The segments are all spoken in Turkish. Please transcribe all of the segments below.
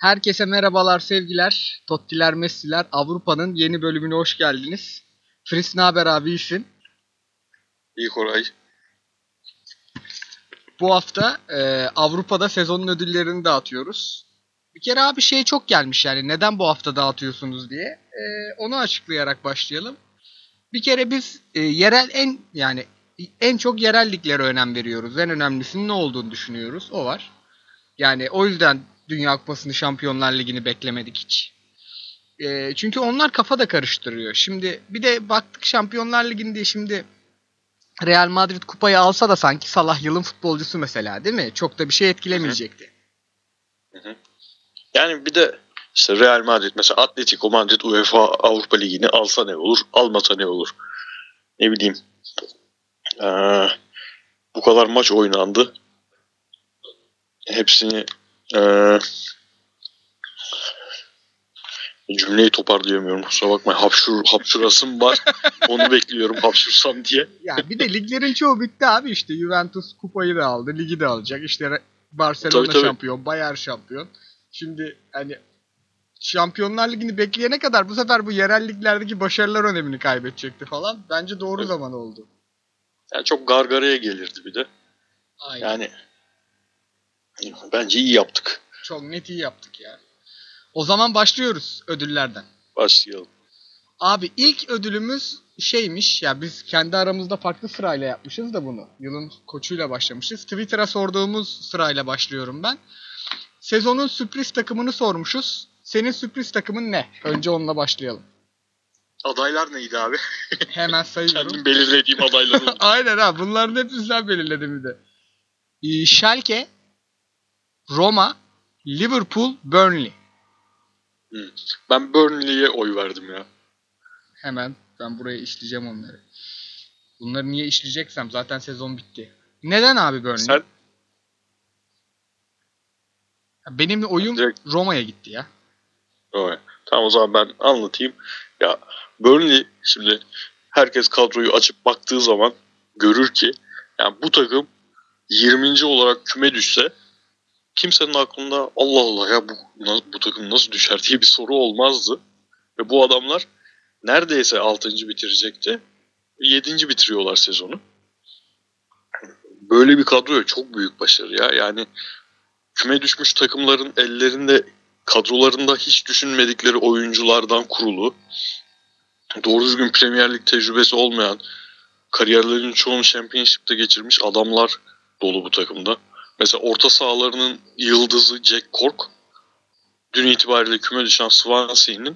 Herkese merhabalar, sevgiler. Tottiler, Messi'ler. Avrupa'nın yeni bölümüne hoş geldiniz. Fris, ne haber abi, iyisin? İyi Koray. Bu hafta Avrupa'da sezonun ödüllerini dağıtıyoruz. Bir kere abi şey çok gelmiş, yani neden bu hafta dağıtıyorsunuz diye. Onu açıklayarak başlayalım. Bir kere biz yerel en çok yerel liglere önem veriyoruz. En önemlisinin ne olduğunu düşünüyoruz. O var. Yani o yüzden Dünya Kupası'nı, Şampiyonlar Ligi'ni beklemedik hiç. Çünkü onlar kafa da karıştırıyor. Şimdi bir de baktık Şampiyonlar Ligi'nde şimdi Real Madrid kupayı alsa da sanki Salah yılın futbolcusu mesela, değil mi? Çok da bir şey Hı hı, etkilemeyecekti. hı hı. Yani bir de işte Real Madrid mesela Atletico Madrid UEFA Avrupa Ligi'ni alsa ne olur, almasa ne olur? Ne bileyim. Ee, Bu kadar maç oynandı. Hepsini ee, cümleyi toparlayamıyorum. Kusura bakmayın. Hapşurasım var. Onu bekliyorum hapşursam diye. Ya bir de liglerin çoğu bitti abi işte. Juventus kupayı da aldı, ligi de alacak. İşte Tabii Barcelona tabii. şampiyon, Bayern şampiyon. Şimdi hani Şampiyonlar Ligi'ni bekleyene kadar bu sefer bu yerel liglerdeki başarılar önemini kaybedecekti falan. Bence doğru Tabii. zaman oldu. Yani çok gargaraya gelirdi bir de. Aynen. Yani bence iyi yaptık. Çok net iyi yaptık ya. O zaman başlıyoruz ödüllerden. Başlayalım. Abi ilk ödülümüz şeymiş ya, biz kendi aramızda farklı sırayla yapmışız da bunu. Yılın koçuyla başlamışız. Twitter'a sorduğumuz sırayla başlıyorum ben. Sezonun sürpriz takımını sormuşuz. Senin sürpriz takımın ne? Önce onunla başlayalım. Adaylar neydi abi? Hemen sayıyorum. Kendim belirlediğim adaylar oldu. Aynen ha, bunların hepsini sen belirledin bir de. Schalke, Roma, Liverpool, Burnley. Ben Burnley'e oy verdim ya. Hemen ben buraya işleyeceğim onları. Bunları niye işleyeceksem zaten sezon bitti. Neden abi Burnley? Sen Benim oyum direkt Roma'ya gitti ya. evet. Tamam o zaman ben anlatayım. Ya Burnley şimdi herkes kadroyu açıp baktığı zaman görür ki yani bu takım 20. olarak küme düşse kimsenin aklında Allah Allah ya bu takım nasıl düşer diye bir soru olmazdı. Ve bu adamlar neredeyse 6. bitirecekti. 7. bitiriyorlar sezonu. Böyle bir kadroya çok büyük başarı ya. Yani küme düşmüş takımların ellerinde kadrolarında hiç düşünmedikleri oyunculardan kurulu. Doğru düzgün Premier Lig tecrübesi olmayan, kariyerlerinin çoğunu Championship'te geçirmiş adamlar dolu bu takımda. Mesela orta sahalarının yıldızı Jack Cork, dün itibariyle küme düşen Swansea'nin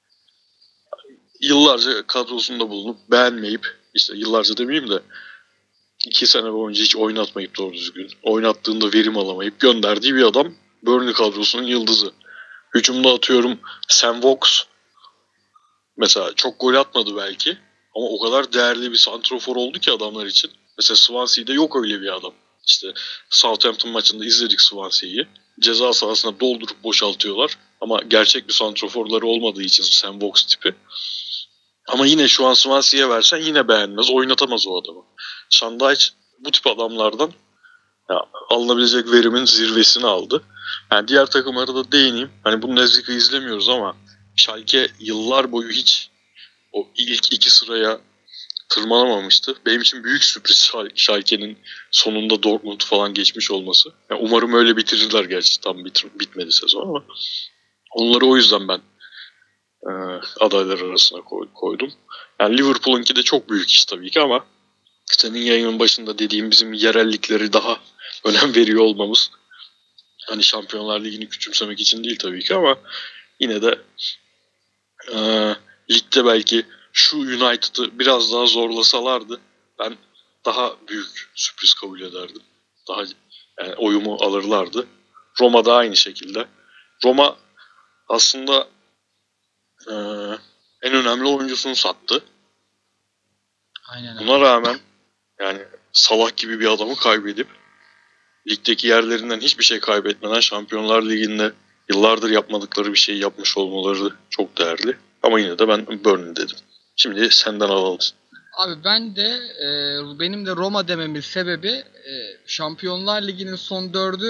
yıllarca kadrosunda bulunup beğenmeyip, işte yıllarca demeyeyim de 2 sene boyunca hiç oynatmayıp doğru düzgün, oynattığında verim alamayıp gönderdiği bir adam. Burnley kadrosunun yıldızı. Hücumda atıyorum Sam Vokes mesela çok gol atmadı belki ama o kadar değerli bir santrofor oldu ki adamlar için. Mesela Swansea'de yok öyle bir adam. İşte Southampton maçında izledik Swansea'yı. Ceza sahasına doldurup boşaltıyorlar. Ama gerçek bir santroforları olmadığı için Sam Vokes tipi. Ama yine şu an Swansea'ya versen yine beğenmez. Oynatamaz o adamı. Shandaich bu tip adamlardan ya, alınabilecek verimin zirvesini aldı. Yani diğer takımlara da değineyim. Hani Bundesliga izlemiyoruz ama Schalke yıllar boyu hiç o ilk 2 sıraya tırmanamamıştı. Benim için büyük sürpriz Schalke'nin sonunda Dortmund falan geçmiş olması. Yani umarım öyle bitirirler, gerçi tam bitmedi sezon ama onları o yüzden ben e, adaylar arasına koydum. Yani Liverpool'unki de çok büyük iş tabii ki ama senin yayının başında dediğim bizim yerellikleri daha önem veriyor olmamız. Hani Şampiyonlar Ligi'ni küçümsemek için değil tabii ki ama yine de e, ligde belki şu United'ı biraz daha zorlasalardı ben daha büyük sürpriz kabul ederdim. Daha yani oyumu alırlardı. Roma da aynı şekilde. Roma aslında e, en önemli oyuncusunu sattı. Aynen Buna abi. rağmen yani Salah gibi bir adamı kaybedip ligdeki yerlerinden hiçbir şey kaybetmeden Şampiyonlar Ligi'nde yıllardır yapmadıkları bir şey yapmış olmaları çok değerli. Ama yine de ben Burnley dedim. Şimdi senden alalım. Abi ben de benim de Roma dememin sebebi Şampiyonlar Ligi'nin son dördü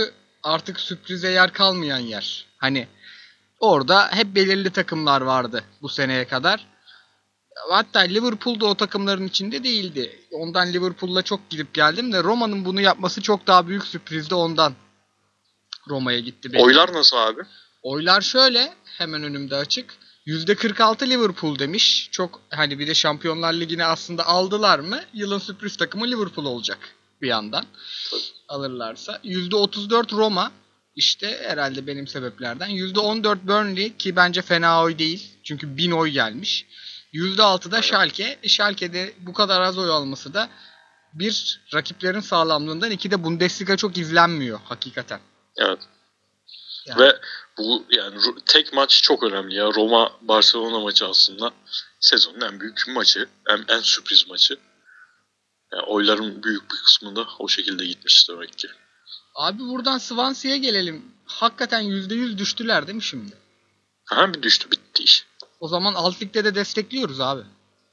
artık sürprize yer kalmayan yer. Hani orada hep belirli takımlar vardı bu seneye kadar. Hatta Liverpool da o takımların içinde değildi. Ondan Liverpool'la çok gidip geldim de Roma'nın bunu yapması çok daha büyük sürprizdi ondan. Roma'ya gitti. Oylar nasıl abi? Oylar şöyle, hemen önümde açık. %46 Liverpool demiş. Çok hani bir de Şampiyonlar Ligi'ni aslında aldılar mı? Yılın sürpriz takımı Liverpool olacak bir yandan. Alırlarsa. %34 Roma. İşte herhalde benim sebeplerden. %14 Burnley ki bence fena oy değil. Çünkü 1000 oy gelmiş. %6 da Schalke. Schalke'de bu kadar az oy alması da bir, rakiplerin sağlamlığından, iki de Bundesliga çok izlenmiyor hakikaten. Evet. Yani. Ve bu yani tek maç çok önemli ya. Roma Barcelona maçı aslında sezonun en büyük maçı, en sürpriz maçı. Yani oyların büyük bir kısmı da o şekilde gitmiş demek ki. Abi buradan Swansea'ya gelelim. Hakikaten %100 düştüler değil mi şimdi? Ha, bir düştü, bitti iş. O zaman alt ligde de destekliyoruz abi.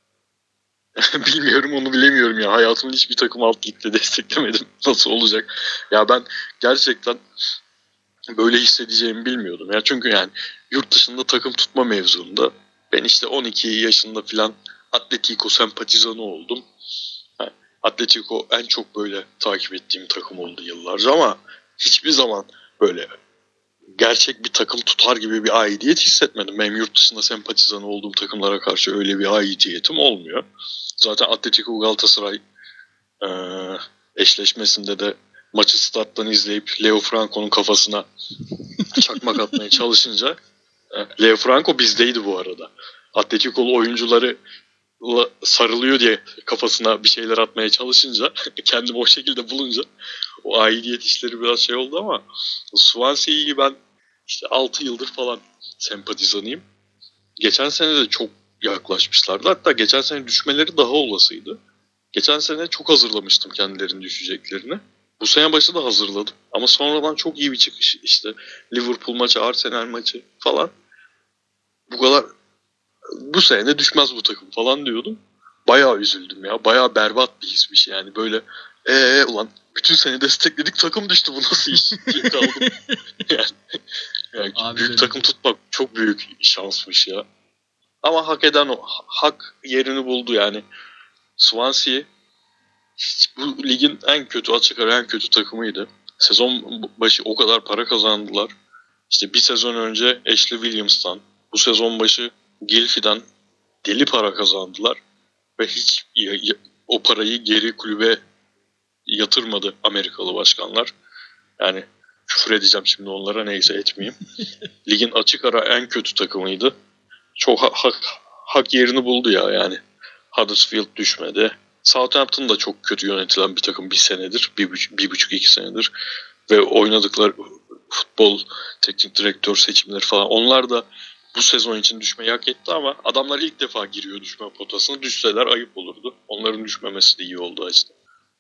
Bilmiyorum, onu bilemiyorum ya. Hayatımın hiçbir takım alt ligde desteklemedim. Nasıl olacak? Ya ben gerçekten böyle hissedeceğimi bilmiyordum. Ya çünkü yani yurt dışında takım tutma mevzunda ben işte 12 yaşında filan Atletico sempatizanı oldum. Yani Atletico en çok böyle takip ettiğim takım oldu yıllarca ama hiçbir zaman böyle gerçek bir takım tutar gibi bir aidiyet hissetmedim. Benim yurt dışında sempatizanı olduğum takımlara karşı öyle bir aidiyetim olmuyor. Zaten Atletico Galatasaray eşleşmesinde de maçı stat'tan izleyip Leo Franco'nun kafasına çakmak atmaya çalışınca Leo Franco bizdeydi bu arada. Atletico'lu oyuncuları sarılıyor diye kafasına bir şeyler atmaya çalışınca kendimi o şekilde bulunca o aidiyet işleri biraz şey oldu ama Swansea'yı ben işte 6 yıldır falan sempatizanıyım. Geçen sene de çok yaklaşmışlardı. Hatta geçen sene düşmeleri daha olasıydı. Geçen sene çok hazırlamıştım kendilerinin düşeceklerini. Bu sene başı da hazırladım. Ama sonradan çok iyi bir çıkış. İşte Liverpool maçı, Arsenal maçı falan. Bu kadar, bu sene düşmez bu takım falan diyordum. Bayağı üzüldüm ya. Bayağı berbat bir hismiş yani. Böyle ulan bütün sene destekledik, takım düştü, bu nasıl iş diye kaldım. yani büyük takım tutmak çok büyük şansmış ya. Ama hak eden o. Hak yerini buldu yani. Swansea bu ligin en kötü, açık ara en kötü takımıydı. Sezon başı o kadar para kazandılar. İşte bir sezon önce Ashley Williams'tan, bu sezon başı Gylfi'den deli para kazandılar. Ve hiç o parayı geri kulübe yatırmadı Amerikalı başkanlar. Yani küfür edeceğim şimdi onlara, neyse etmeyeyim. Ligin açık ara en kötü takımıydı. Çok hak yerini buldu ya yani. Huddersfield düşmedi. Southampton da çok kötü yönetilen bir takım bir senedir. Bir buçuk iki senedir. Ve oynadıkları futbol, teknik direktör seçimleri falan. Onlar da bu sezon için düşmeyi hak etti ama adamlar ilk defa giriyor düşme potasına. Düşseler ayıp olurdu. Onların düşmemesi de iyi oldu işte.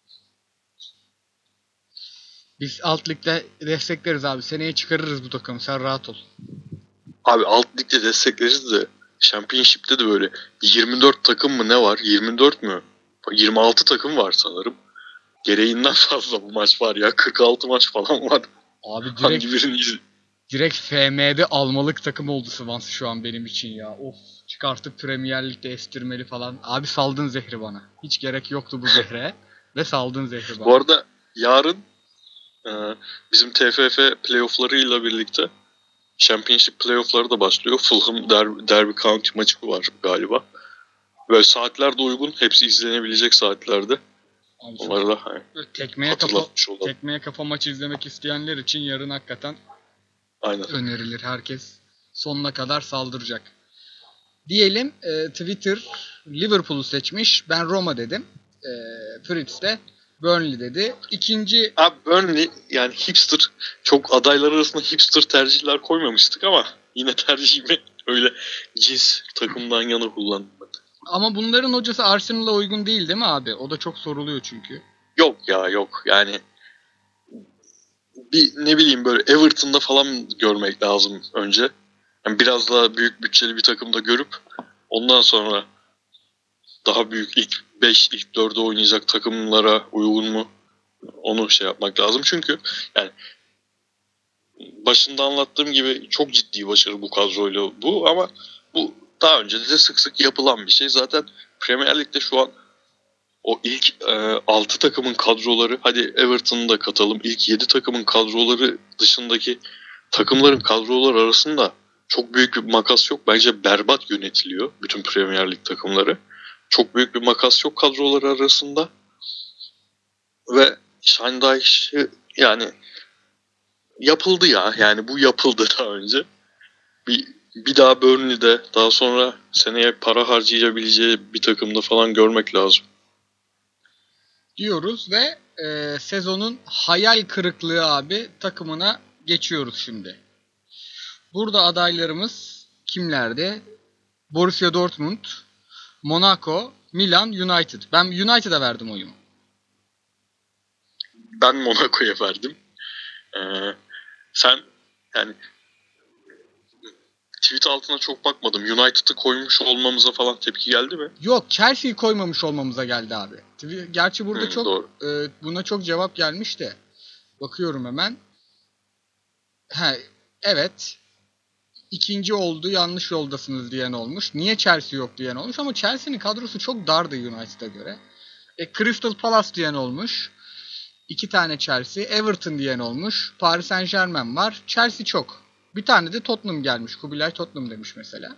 Biz alt ligde destekleriz abi. Seneye çıkarırız bu takımı. Sen rahat ol. Abi alt ligde destekleriz de Championship'te de böyle 24 takım mı ne var? 24 mü? 26 takım var sanırım. Gereğinden fazla bu maç var ya. 46 maç falan var. Abi direkt FM'de almalık takım oldu Swansea şu an benim için ya. Of, çıkartıp Premier Lig'de estirmeli falan. Abi saldın zehri bana. Hiç gerek yoktu bu zehre. Ve saldın zehri bana. Bu arada yarın bizim TFF playofflarıyla birlikte Championship playoffları da başlıyor. Fulham Derby County maçı var galiba. Böyle saatler de uygun. Hepsi izlenebilecek saatlerde. Onları da tekmeye kafa maçı izlemek isteyenler için yarın hakikaten aynen önerilir. Herkes sonuna kadar saldıracak. Diyelim Twitter Liverpool'u seçmiş. Ben Roma dedim. Fritz de Burnley dedi. İkinci... Abi Burnley yani hipster, çok adaylar arasında hipster tercihler koymamıştık ama yine tercihimi öyle cins takımdan yana kullandım. Ama bunların hocası Arsenal'a uygun değil mi abi? O da çok soruluyor çünkü. Yok ya, yok yani bir ne bileyim böyle Everton'da falan görmek lazım önce. Yani biraz daha büyük bütçeli bir takımda görüp ondan sonra daha büyük ilk 5, ilk 4'e oynayacak takımlara uygun mu onu şey yapmak lazım. Çünkü yani başında anlattığım gibi çok ciddi başarı bu kadroyla bu, ama bu daha önce de sık sık yapılan bir şey. Zaten Premier Lig'de şu an o ilk 6 takımın kadroları, hadi Everton'u da katalım, ilk 7 takımın kadroları dışındaki takımların kadroları arasında çok büyük bir makas yok. Bence berbat yönetiliyor bütün Premier Lig takımları. Çok büyük bir makas yok kadroları arasında. Ve Şandayş'ı yani yapıldı ya. Yani bu yapıldı daha önce. Bir daha Burnley'de, daha sonra seneye para harcayabileceği bir takımda falan görmek lazım Diyoruz ve sezonun hayal kırıklığı abi takımına geçiyoruz şimdi. Burada adaylarımız kimlerdi? Borussia Dortmund, Monaco, Milan, United. Ben United'a verdim oyumu. Ben Monaco'ya verdim. Sen yani tweet altına çok bakmadım. United'ı koymuş olmamıza falan tepki geldi mi? Yok, Chelsea'yi koymammış olmamıza geldi abi. Gerçi burada buna çok cevap gelmiş de. Bakıyorum hemen. Evet. İkinci oldu, yanlış yoldasınız diyen olmuş. Niye Chelsea yok diyen olmuş, ama Chelsea'nin kadrosu çok dardı United'a göre. Crystal Palace diyen olmuş. 2 tane Chelsea. Everton diyen olmuş. Paris Saint-Germain var. Chelsea çok. Bir tane de Tottenham gelmiş. Kubilay Tottenham demiş mesela.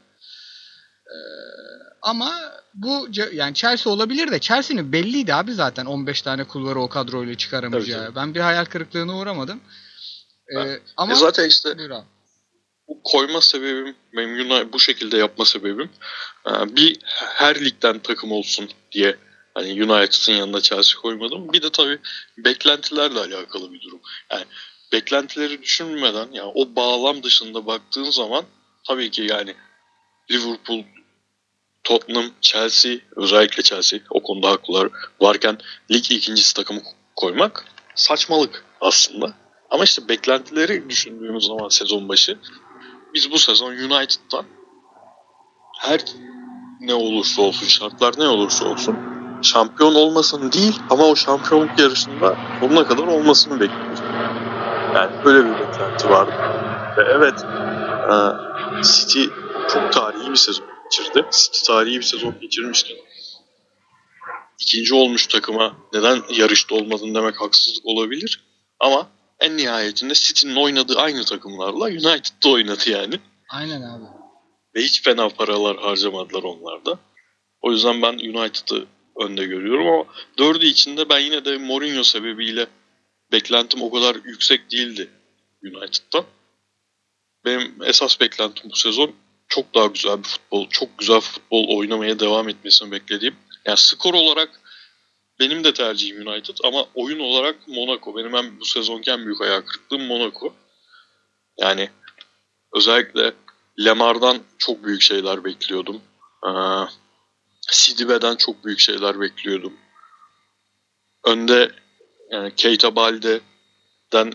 Ama bu yani Chelsea olabilir de Chelsea'nin belliydi abi zaten 15 tane kulvarı o kadroyla çıkaramayacağı. Ben bir hayal kırıklığına uğramadım. Ama zaten işte bu koyma sebebim, benim bu şekilde yapma sebebim bir her ligden takım olsun diye hani United'ın yanında Chelsea koymadım. Bir de tabii beklentilerle alakalı bir durum. Yani beklentileri düşünmeden, yani o bağlam dışında baktığın zaman tabii ki yani Liverpool, Tottenham, Chelsea, özellikle Chelsea o konuda haklılar varken lig ikincisi takımı koymak saçmalık aslında. Ama işte beklentileri düşündüğümüz zaman sezon başı biz bu sezon United'dan her ne olursa olsun, şartlar ne olursa olsun şampiyon olmasını değil ama o şampiyonluk yarışında sonuna kadar olmasını bekliyoruz. Yani böyle bir beklenti vardı. Ve evet, City çok tarihi bir sezon geçirdi. City tarihi bir sezon geçirmişken ikinci olmuş takıma neden yarışta olmadın demek haksızlık olabilir. Ama en nihayetinde City'nin oynadığı aynı takımlarla United'da oynadı yani. Aynen abi. Ve hiç fena paralar harcamadılar onlarda. O yüzden ben United'ı önde görüyorum, ama dördü içinde ben yine de Mourinho sebebiyle beklentim o kadar yüksek değildi United'dan. Benim esas beklentim bu sezon çok daha güzel bir futbol, çok güzel futbol oynamaya devam etmesini beklediğim. Yani skor olarak benim de tercihim United, ama oyun olarak Monaco. Benim bu sezonki en büyük hayal kırıklığım Monaco. Yani özellikle Lemar'dan çok büyük şeyler bekliyordum. Sidibe'den çok büyük şeyler bekliyordum. Önde yani Keita Balde'den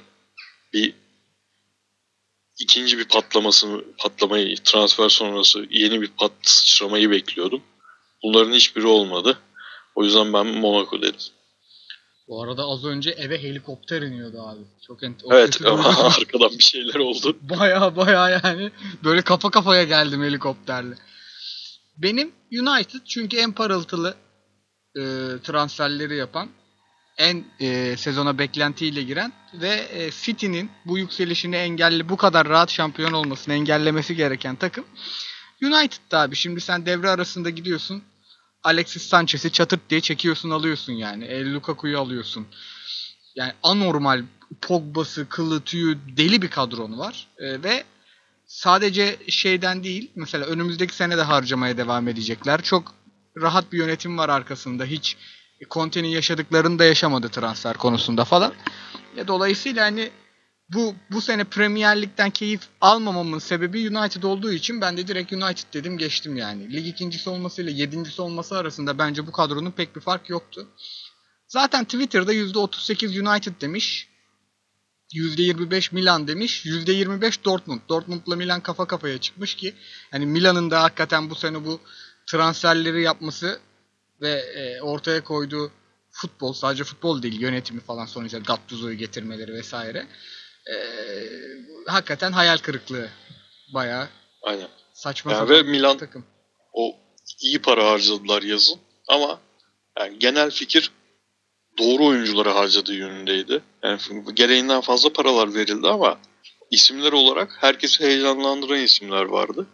ikinci bir patlamayı, transfer sonrası yeni bir sıçramayı bekliyordum. Bunların hiçbiri olmadı. O yüzden ben Monaco dedim. Bu arada az önce eve helikopter iniyordu abi. Çok evet, arkadan bir şeyler oldu. Baya yani böyle kafa kafaya geldim helikopterle. Benim United çünkü en parıltılı transferleri yapan, en sezona beklentiyle giren ve City'nin bu yükselişini bu kadar rahat şampiyon olmasını engellemesi gereken takım United'da abi. Şimdi sen devre arasında gidiyorsun, Alexis Sanchez'i çatırt diye çekiyorsun, alıyorsun yani. Lukaku'yu alıyorsun. Yani anormal, Pogba'sı, kılı, tüyü, deli bir kadron var. Ve sadece şeyden değil, mesela önümüzdeki sene de harcamaya devam edecekler. Çok rahat bir yönetim var arkasında. Hiç Conte'nin yaşadıklarını da yaşamadı transfer konusunda falan. Dolayısıyla hani bu sene Premier Lig'den keyif almamamın sebebi United olduğu için ben de direkt United dedim, geçtim yani. Lig ikincisi olmasıyla yedincisi olması arasında bence bu kadronun pek bir fark yoktu. Zaten Twitter'da %38 United demiş. %25 Milan demiş. %25 Dortmund. Dortmund'la Milan kafa kafaya çıkmış ki hani Milan'ın da hakikaten bu sene bu transferleri yapması ve ortaya koyduğu futbol, sadece futbol değil, yönetimi falan, sonuçta Gattuso'yu getirmeleri vesaire. Hakikaten hayal kırıklığı. Bayağı Aynen. saçma Yani sapan ve bir Milan takım. o iyi para harcadılar yazın ama yani genel fikir doğru oyunculara harcadığı yönündeydi. Yani gereğinden fazla paralar verildi ama isimler olarak herkesi heyecanlandıran isimler vardı.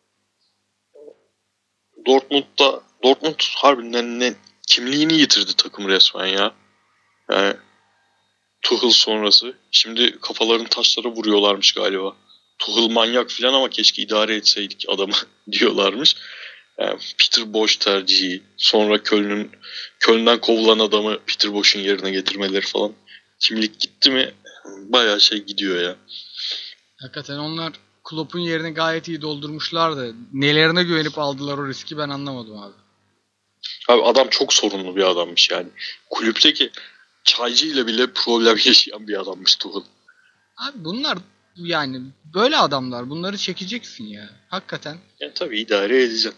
Dortmund harbiden kimliğini yitirdi takım resmen ya. Yani Tuchel sonrası. Şimdi kafaların taşlara vuruyorlarmış galiba. Tuchel manyak falan ama keşke idare etseydik adamı diyorlarmış. Yani Peter Bosz tercihi. Sonra Köln'den kovulan adamı Peter Bosz'un yerine getirmeleri falan. Kimlik gitti mi bayağı şey gidiyor ya. Hakikaten onlar Klopp'un yerini gayet iyi doldurmuşlardı. Nelerine güvenip aldılar o riski ben anlamadım abi. Abi adam çok sorunlu bir adammış yani. Kulüpteki çaycıyla bile problem yaşayan bir adammış Tuchel. Abi bunlar yani böyle adamlar. Bunları çekeceksin ya. Hakikaten. Yani tabii idare edeceğim.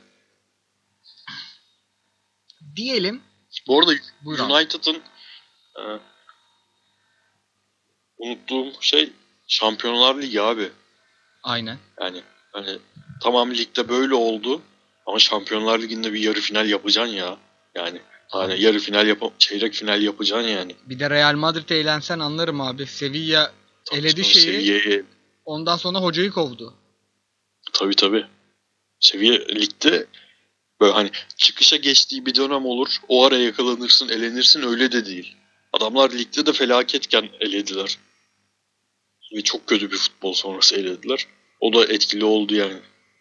Diyelim. Bu arada Buyur abi. United'ın e, unuttuğum şey Şampiyonlar Ligi abi. Aynen. Yani hani tamam ligde böyle oldu ama Şampiyonlar Ligi'nde bir yarı final yapacaksın ya. Yani hani Abi. yarı final çeyrek final yapacaksın yani. Bir de Real Madrid eğlensen anlarım abi. Sevilla eledi şeyi. Seviyeye Ondan sonra hocayı kovdu. tabii. Seviye ligde böyle hani çıkışa geçtiği bir dönem olur. O ara yakalanırsın, elenirsin öyle de değil. Adamlar ligde de felaketken elediler. Ve çok kötü bir futbol sonrası elediler. O da etkili oldu yani.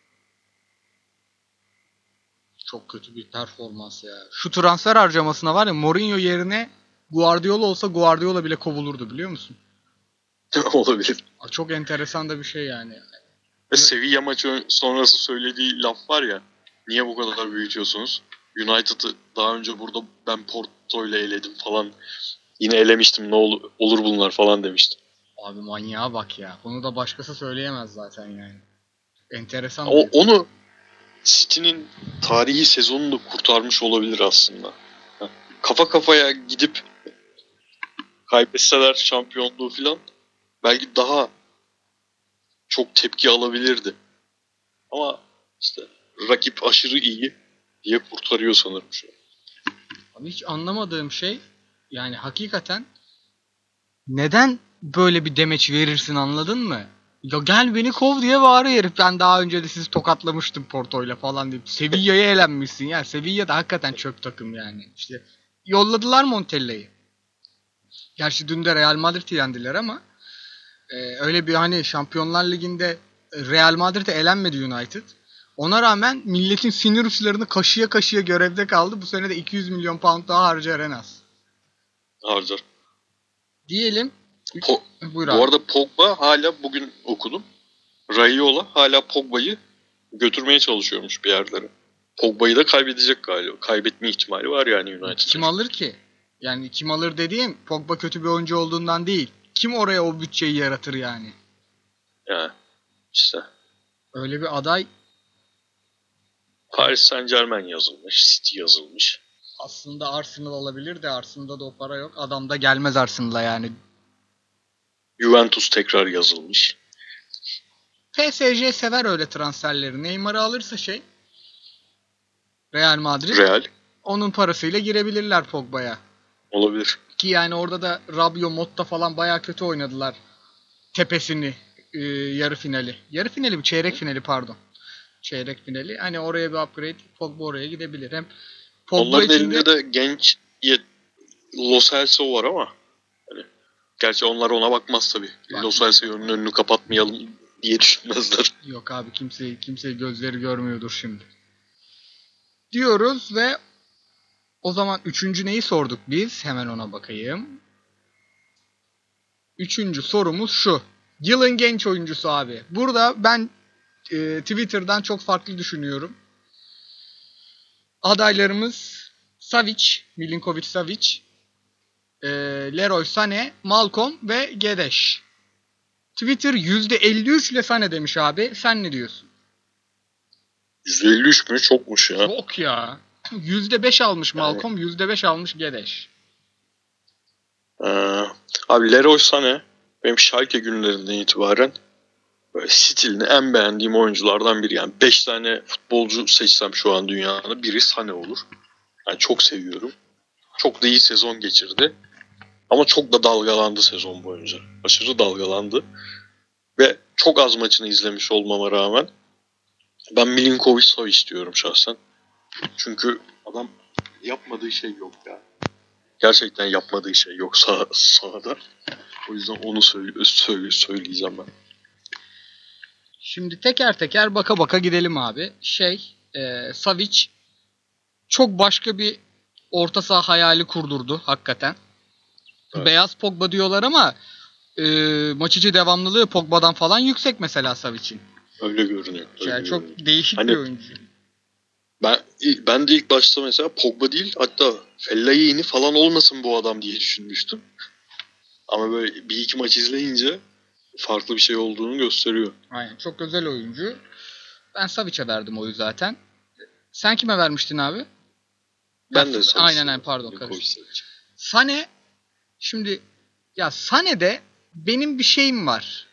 Çok kötü bir performans ya. Şu transfer harcamasına var ya Mourinho yerine Guardiola olsa Guardiola bile kovulurdu biliyor musun? Olabilir. Çok enteresan da bir şey yani. Ve Sevilla maçı sonrası söylediği laf var ya. Niye bu kadar büyütüyorsunuz? United'ı daha önce burada ben Porto ile eledim falan. Yine elemiştim ne olur bunlar falan demişti. Abi manyağa bak ya. Onu da başkası söyleyemez zaten yani. Enteresan bir. Onu City'nin tarihi sezonunu kurtarmış olabilir aslında. Kafa kafaya gidip kaybetseler şampiyonluğu falan belki daha çok tepki alabilirdi. Ama işte rakip aşırı iyi diye kurtarıyor sanırım şu an. Abi hiç anlamadığım şey yani hakikaten neden böyle bir demeç verirsin anladın mı? Ya gel beni kov diye bağırıyor herif. Ben daha önce de sizi tokatlamıştım Porto'yla falan deyip. Sevilla'ya elenmişsin ya. Sevilla da hakikaten çöp takım yani. İşte yolladılar Montella'yı. Gerçi dün de Real Madrid'i yendiler ama öyle bir hani Şampiyonlar Ligi'nde Real Madrid'e elenmedi United. Ona rağmen milletin sinir uçlarını kaşıya kaşıya görevde kaldı. Bu sene de 200 milyon pound daha harcar en az. Harcar. Diyelim. Buyur Bu abi. arada Pogba hala bugün okudum. Raiola hala Pogba'yı götürmeye çalışıyormuş bir yerlere. Pogba'yı da kaybedecek galiba. Kaybetme ihtimali var yani United'ın. Kim alır ki? Yani kim alır dediğim Pogba kötü bir oyuncu olduğundan değil. Kim oraya o bütçeyi yaratır yani? Yani işte Öyle bir aday Paris Saint-Germain yazılmış, City yazılmış. aslında Arsenal alabilir de Arsenal'da da o para yok. Adam da gelmez Arsenal'a yani. Juventus tekrar yazılmış. PSG sever öyle transferleri. Neymar'ı alırsa Real Madrid Real onun parasıyla girebilirler Pogba'ya. olabilir. Ki yani orada da Rabiot, Motta falan bayağı kötü oynadılar. Tepesini yarı finali. Yarı finali mi? Çeyrek finali pardon. Çeyrek finali. Hani oraya bir upgrade Pogba oraya gidebilir. Hem Pogba Onların için elinde de genç Lo Celso var ama hani, gerçi onlar ona bakmaz tabii. Lo Celso'nun önünü kapatmayalım diye düşünmezler. Yok abi kimse gözleri görmüyordur şimdi. Diyoruz ve o zaman üçüncü neyi sorduk biz? Hemen ona bakayım. Üçüncü sorumuz şu. Yılın genç oyuncusu abi. Burada ben Twitter'dan çok farklı düşünüyorum. Adaylarımız Savic, Milinkovic Savic, Leroy Sané, Malcolm ve Gedeş. Twitter %53 ile Sané demiş abi. Sen ne diyorsun? %53 mü? Çokmuş ya. Çok ya. %5 almış Malcolm, %5 almış Gedeş. Abi Leroy Sané benim Schalke günlerinden itibaren böyle stilini en beğendiğim oyunculardan biri. Yani 5 tane futbolcu seçsem şu an dünyada biri Sané olur. Yani çok seviyorum. Çok da iyi sezon geçirdi. Ama çok da dalgalandı sezon boyunca. Aşırı dalgalandı. Ve çok az maçını izlemiş olmama rağmen ben Milinkovic-Savic diyorum şahsen. Çünkü adam yapmadığı şey yok ya. Gerçekten yapmadığı şey yok sahada. O yüzden onu söyleyeceğim ben. Şimdi teker teker baka baka gidelim abi. Savic çok başka bir orta saha hayali kurdurdu hakikaten. Evet. Beyaz Pogba diyorlar ama maç içi devamlılığı Pogba'dan falan yüksek mesela Savic'in. Öyle görünüyor. Yani çok değişik bir oyuncu. Ben de ilk başta mesela Pogba değil, hatta Fellaini falan olmasın bu adam diye düşünmüştüm. Ama böyle bir iki maç izleyince farklı bir şey olduğunu gösteriyor. Aynen, çok özel oyuncu. Ben Savic'e verdim oyu zaten. Sen kime vermiştin abi? Ben de Savic'e. Aynen pardon karıştım. Sané, şimdi ya Sané'de benim bir şeyim var.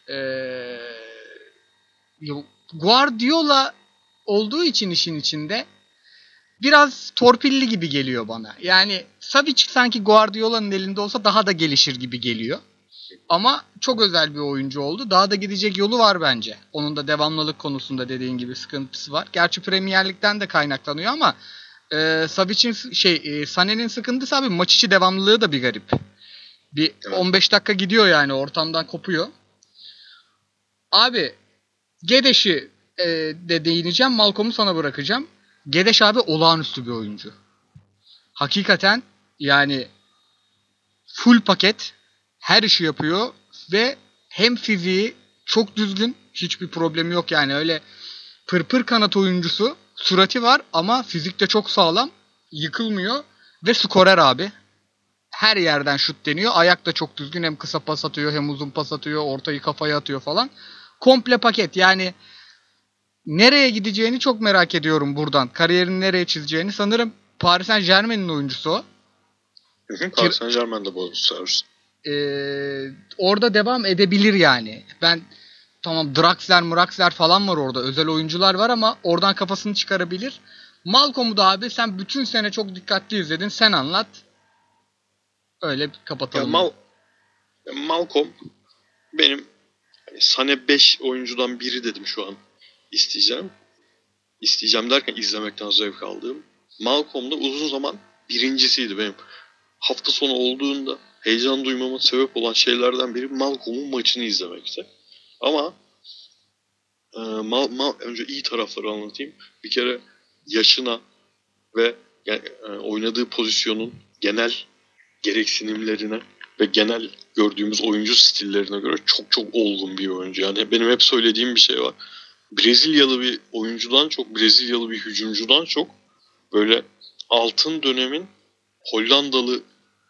Guardiola olduğu için işin içinde biraz torpilli gibi geliyor bana. Yani Savic sanki Guardiola'nın elinde olsa daha da gelişir gibi geliyor. Ama çok özel bir oyuncu oldu. Daha da gidecek yolu var bence. Onun da devamlılık konusunda dediğin gibi sıkıntısı var. Gerçi Premier Lig'den de kaynaklanıyor ama Savic'in Sané'nin sıkıntısı abi maç içi devamlılığı da bir garip. Bir evet. 15 dakika gidiyor yani ortamdan kopuyor. Abi Guedeş'i de değineceğim. Malcolm'u sana bırakacağım. Guedeş abi olağanüstü bir oyuncu. Hakikaten yani full paket her işi yapıyor ve hem fiziği çok düzgün, hiçbir problemi yok yani öyle pırpır kanat oyuncusu, sürati var ama fizikte çok sağlam, yıkılmıyor ve skorer abi. Her yerden şut deniyor. Ayak da çok düzgün, hem kısa pas atıyor hem uzun pas atıyor, ortayı kafaya atıyor falan. Komple paket yani. Nereye gideceğini çok merak ediyorum buradan. Kariyerini nereye çizeceğini. Sanırım Paris Saint-Germain'in oyuncusu o. Paris Saint-Germain'de bu servis. Orada devam edebilir yani. Tamam Draxler falan var orada. Özel oyuncular var ama oradan kafasını çıkarabilir. Malcolm'u da abi sen bütün sene çok dikkatli izledin. Sen anlat. Öyle kapatalım. Malcolm benim Sané 5 oyuncudan biri dedim şu an. İsteyeceğim derken izlemekten zevk aldığım. Malcolm'da uzun zaman birincisiydi benim. Hafta sonu olduğunda heyecan duymama sebep olan şeylerden biri Malcolm'un maçını izlemekti. Ama önce iyi tarafları anlatayım. Bir kere yaşına ve oynadığı pozisyonun genel gereksinimlerine ve genel gördüğümüz oyuncu stillerine göre çok çok olgun bir oyuncu. Yani benim hep söylediğim bir şey var. Brezilyalı bir oyuncudan çok, Brezilyalı bir hücumcudan çok böyle altın dönemin Hollandalı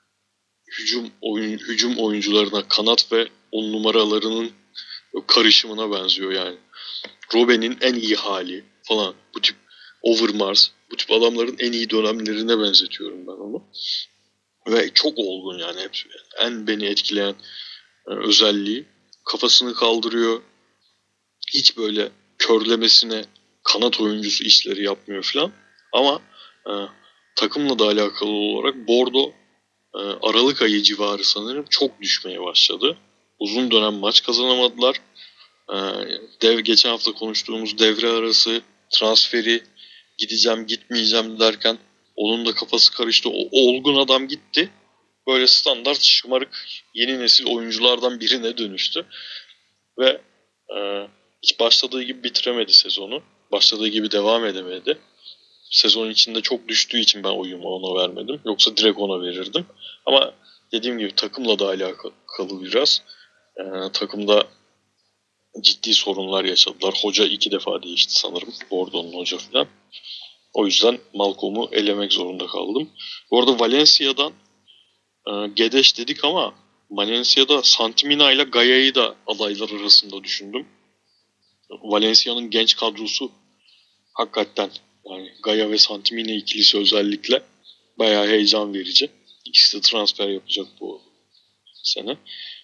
hücum oyuncularına, kanat ve 10 numaralarının karışımına benziyor yani. Robben'in en iyi hali falan, bu tip Overmars, bu tip adamların en iyi dönemlerine benzetiyorum ben onu. Ve çok olgun yani hepsi. En beni etkileyen özelliği, kafasını kaldırıyor. Hiç böyle körlemesine kanat oyuncusu işleri yapmıyor falan. Ama takımla da alakalı olarak Bordeaux Aralık ayı civarı sanırım çok düşmeye başladı. Uzun dönem maç kazanamadılar. Geçen hafta konuştuğumuz devre arası transferi gideceğim gitmeyeceğim derken onun da kafası karıştı. O olgun adam gitti. Böyle standart şımarık yeni nesil oyunculardan birine dönüştü. Ve hiç başladığı gibi bitiremedi sezonu. Başladığı gibi devam edemedi. Sezon içinde çok düştüğü için ben oyumu ona vermedim. Yoksa direkt ona verirdim. Ama dediğim gibi takımla da alakalı biraz. Takımda ciddi sorunlar yaşadılar. Hoca 2 defa değişti sanırım. Bordeaux'un hoca falan. O yüzden Malcolm'u elemek zorunda kaldım. Bu arada Valencia'dan Guedes dedik ama Valencia'da Santimina ile Gaya'yı da adaylar arasında düşündüm. Valencia'nın genç kadrosu hakikaten yani Gaya ve Santimina ikilisi özellikle bayağı heyecan verici. İkisi de transfer yapacak bu sene.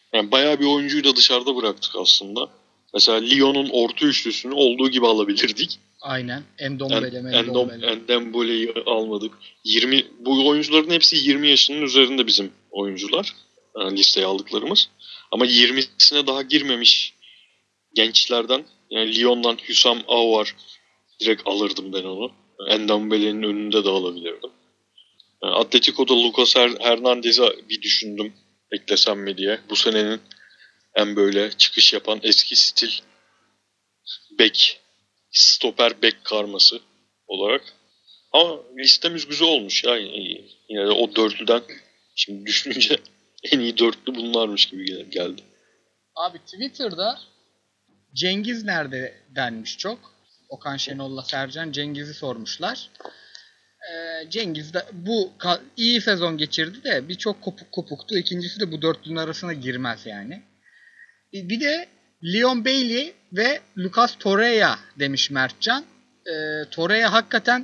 Yani bayağı bir oyuncuyu da dışarıda bıraktık aslında. Mesela Lyon'un orta üçlüsünü olduğu gibi alabilirdik. Aynen. Endombele. Endombole'yi almadık. Bu oyuncuların hepsi 20 yaşının üzerinde bizim oyuncular. Listeye aldıklarımız. Ama 20'sine daha girmemiş gençlerden, yani Lyon'dan Hüsam Aouar direkt alırdım ben onu. Endombele'nin önünde de alabilirdim. Atletico'da Lucas Hernandez'i bir düşündüm eklesem mi diye. Bu senenin en böyle çıkış yapan eski stil bek, stoper bek karması olarak. Ama listemiz güzel olmuş ya. Yine de o dörtlüden şimdi düşününce en iyi dörtlü bunlarmış gibi geldi. Abi Twitter'da Cengiz nerede denmiş çok. Okan Şenol'la Sercan Cengiz'i sormuşlar. Cengiz de iyi sezon geçirdi de birçok kopuktu. İkincisi de bu dörtlünün arasına girmez yani. Bir de Leon Bailey ve Lucas Torreira demiş Mertcan. Torreira hakikaten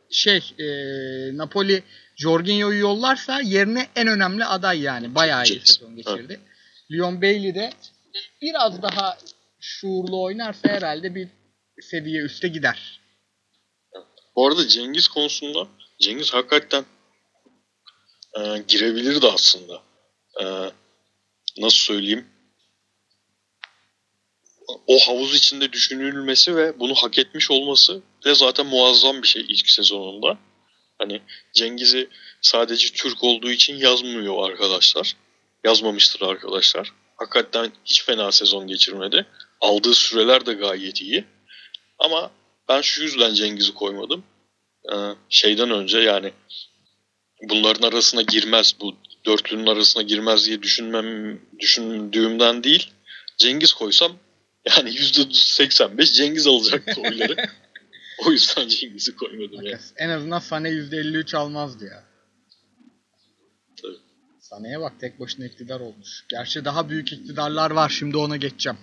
Napoli Jorginho'yu yollarsa yerine en önemli aday yani. Bayağı iyi sezon geçirdi. Leon Bailey de biraz daha şuurlu oynarsa herhalde bir seviye üste gider. Bu arada Cengiz konusunda Cengiz hakikaten girebilirdi aslında. Nasıl söyleyeyim? O havuz içinde düşünülmesi ve bunu hak etmiş olması de zaten muazzam bir şey ilk sezonunda. Hani Cengiz'i sadece Türk olduğu için yazmıyor arkadaşlar. Yazmamıştır arkadaşlar. Hakikaten hiç fena sezon geçirmedi. Aldığı süreler de gayet iyi. Ama ben şu yüzden Cengiz'i koymadım. Şeyden önce yani bunların arasına girmez, bu dörtlünün arasına girmez diye düşündüğümden değil. Cengiz koysam yani %85 Cengiz alacaktı oyları. O yüzden Cengiz'i koymadım ya. En azından Sané %53 almazdı ya. Tabii. Sané'ye bak, tek başına iktidar olmuş. Gerçi daha büyük iktidarlar var, şimdi ona geçeceğim.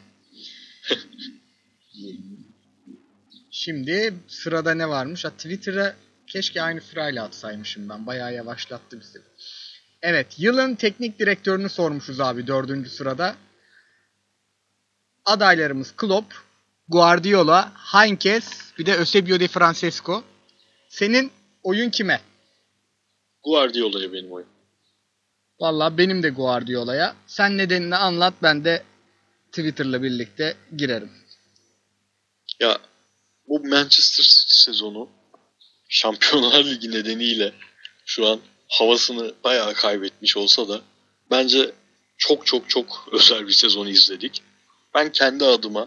Şimdi sırada ne varmış? Twitter'a keşke aynı sırayla atsaymışım ben. Bayağı yavaşlattı bizi. Evet, yılın teknik direktörünü sormuşuz abi 4. sırada. Adaylarımız Klopp, Guardiola, Heinkes, bir de Eusebio Di Francesco. Senin oyun kime? Guardiola'ya benim oyun. Vallahi benim de Guardiola'ya. Sen nedenini anlat, ben de Twitter'la birlikte girerim. Ya bu Manchester City sezonu Şampiyonlar Ligi nedeniyle şu an havasını bayağı kaybetmiş olsa da bence çok çok çok özel bir sezonu izledik. Ben kendi adıma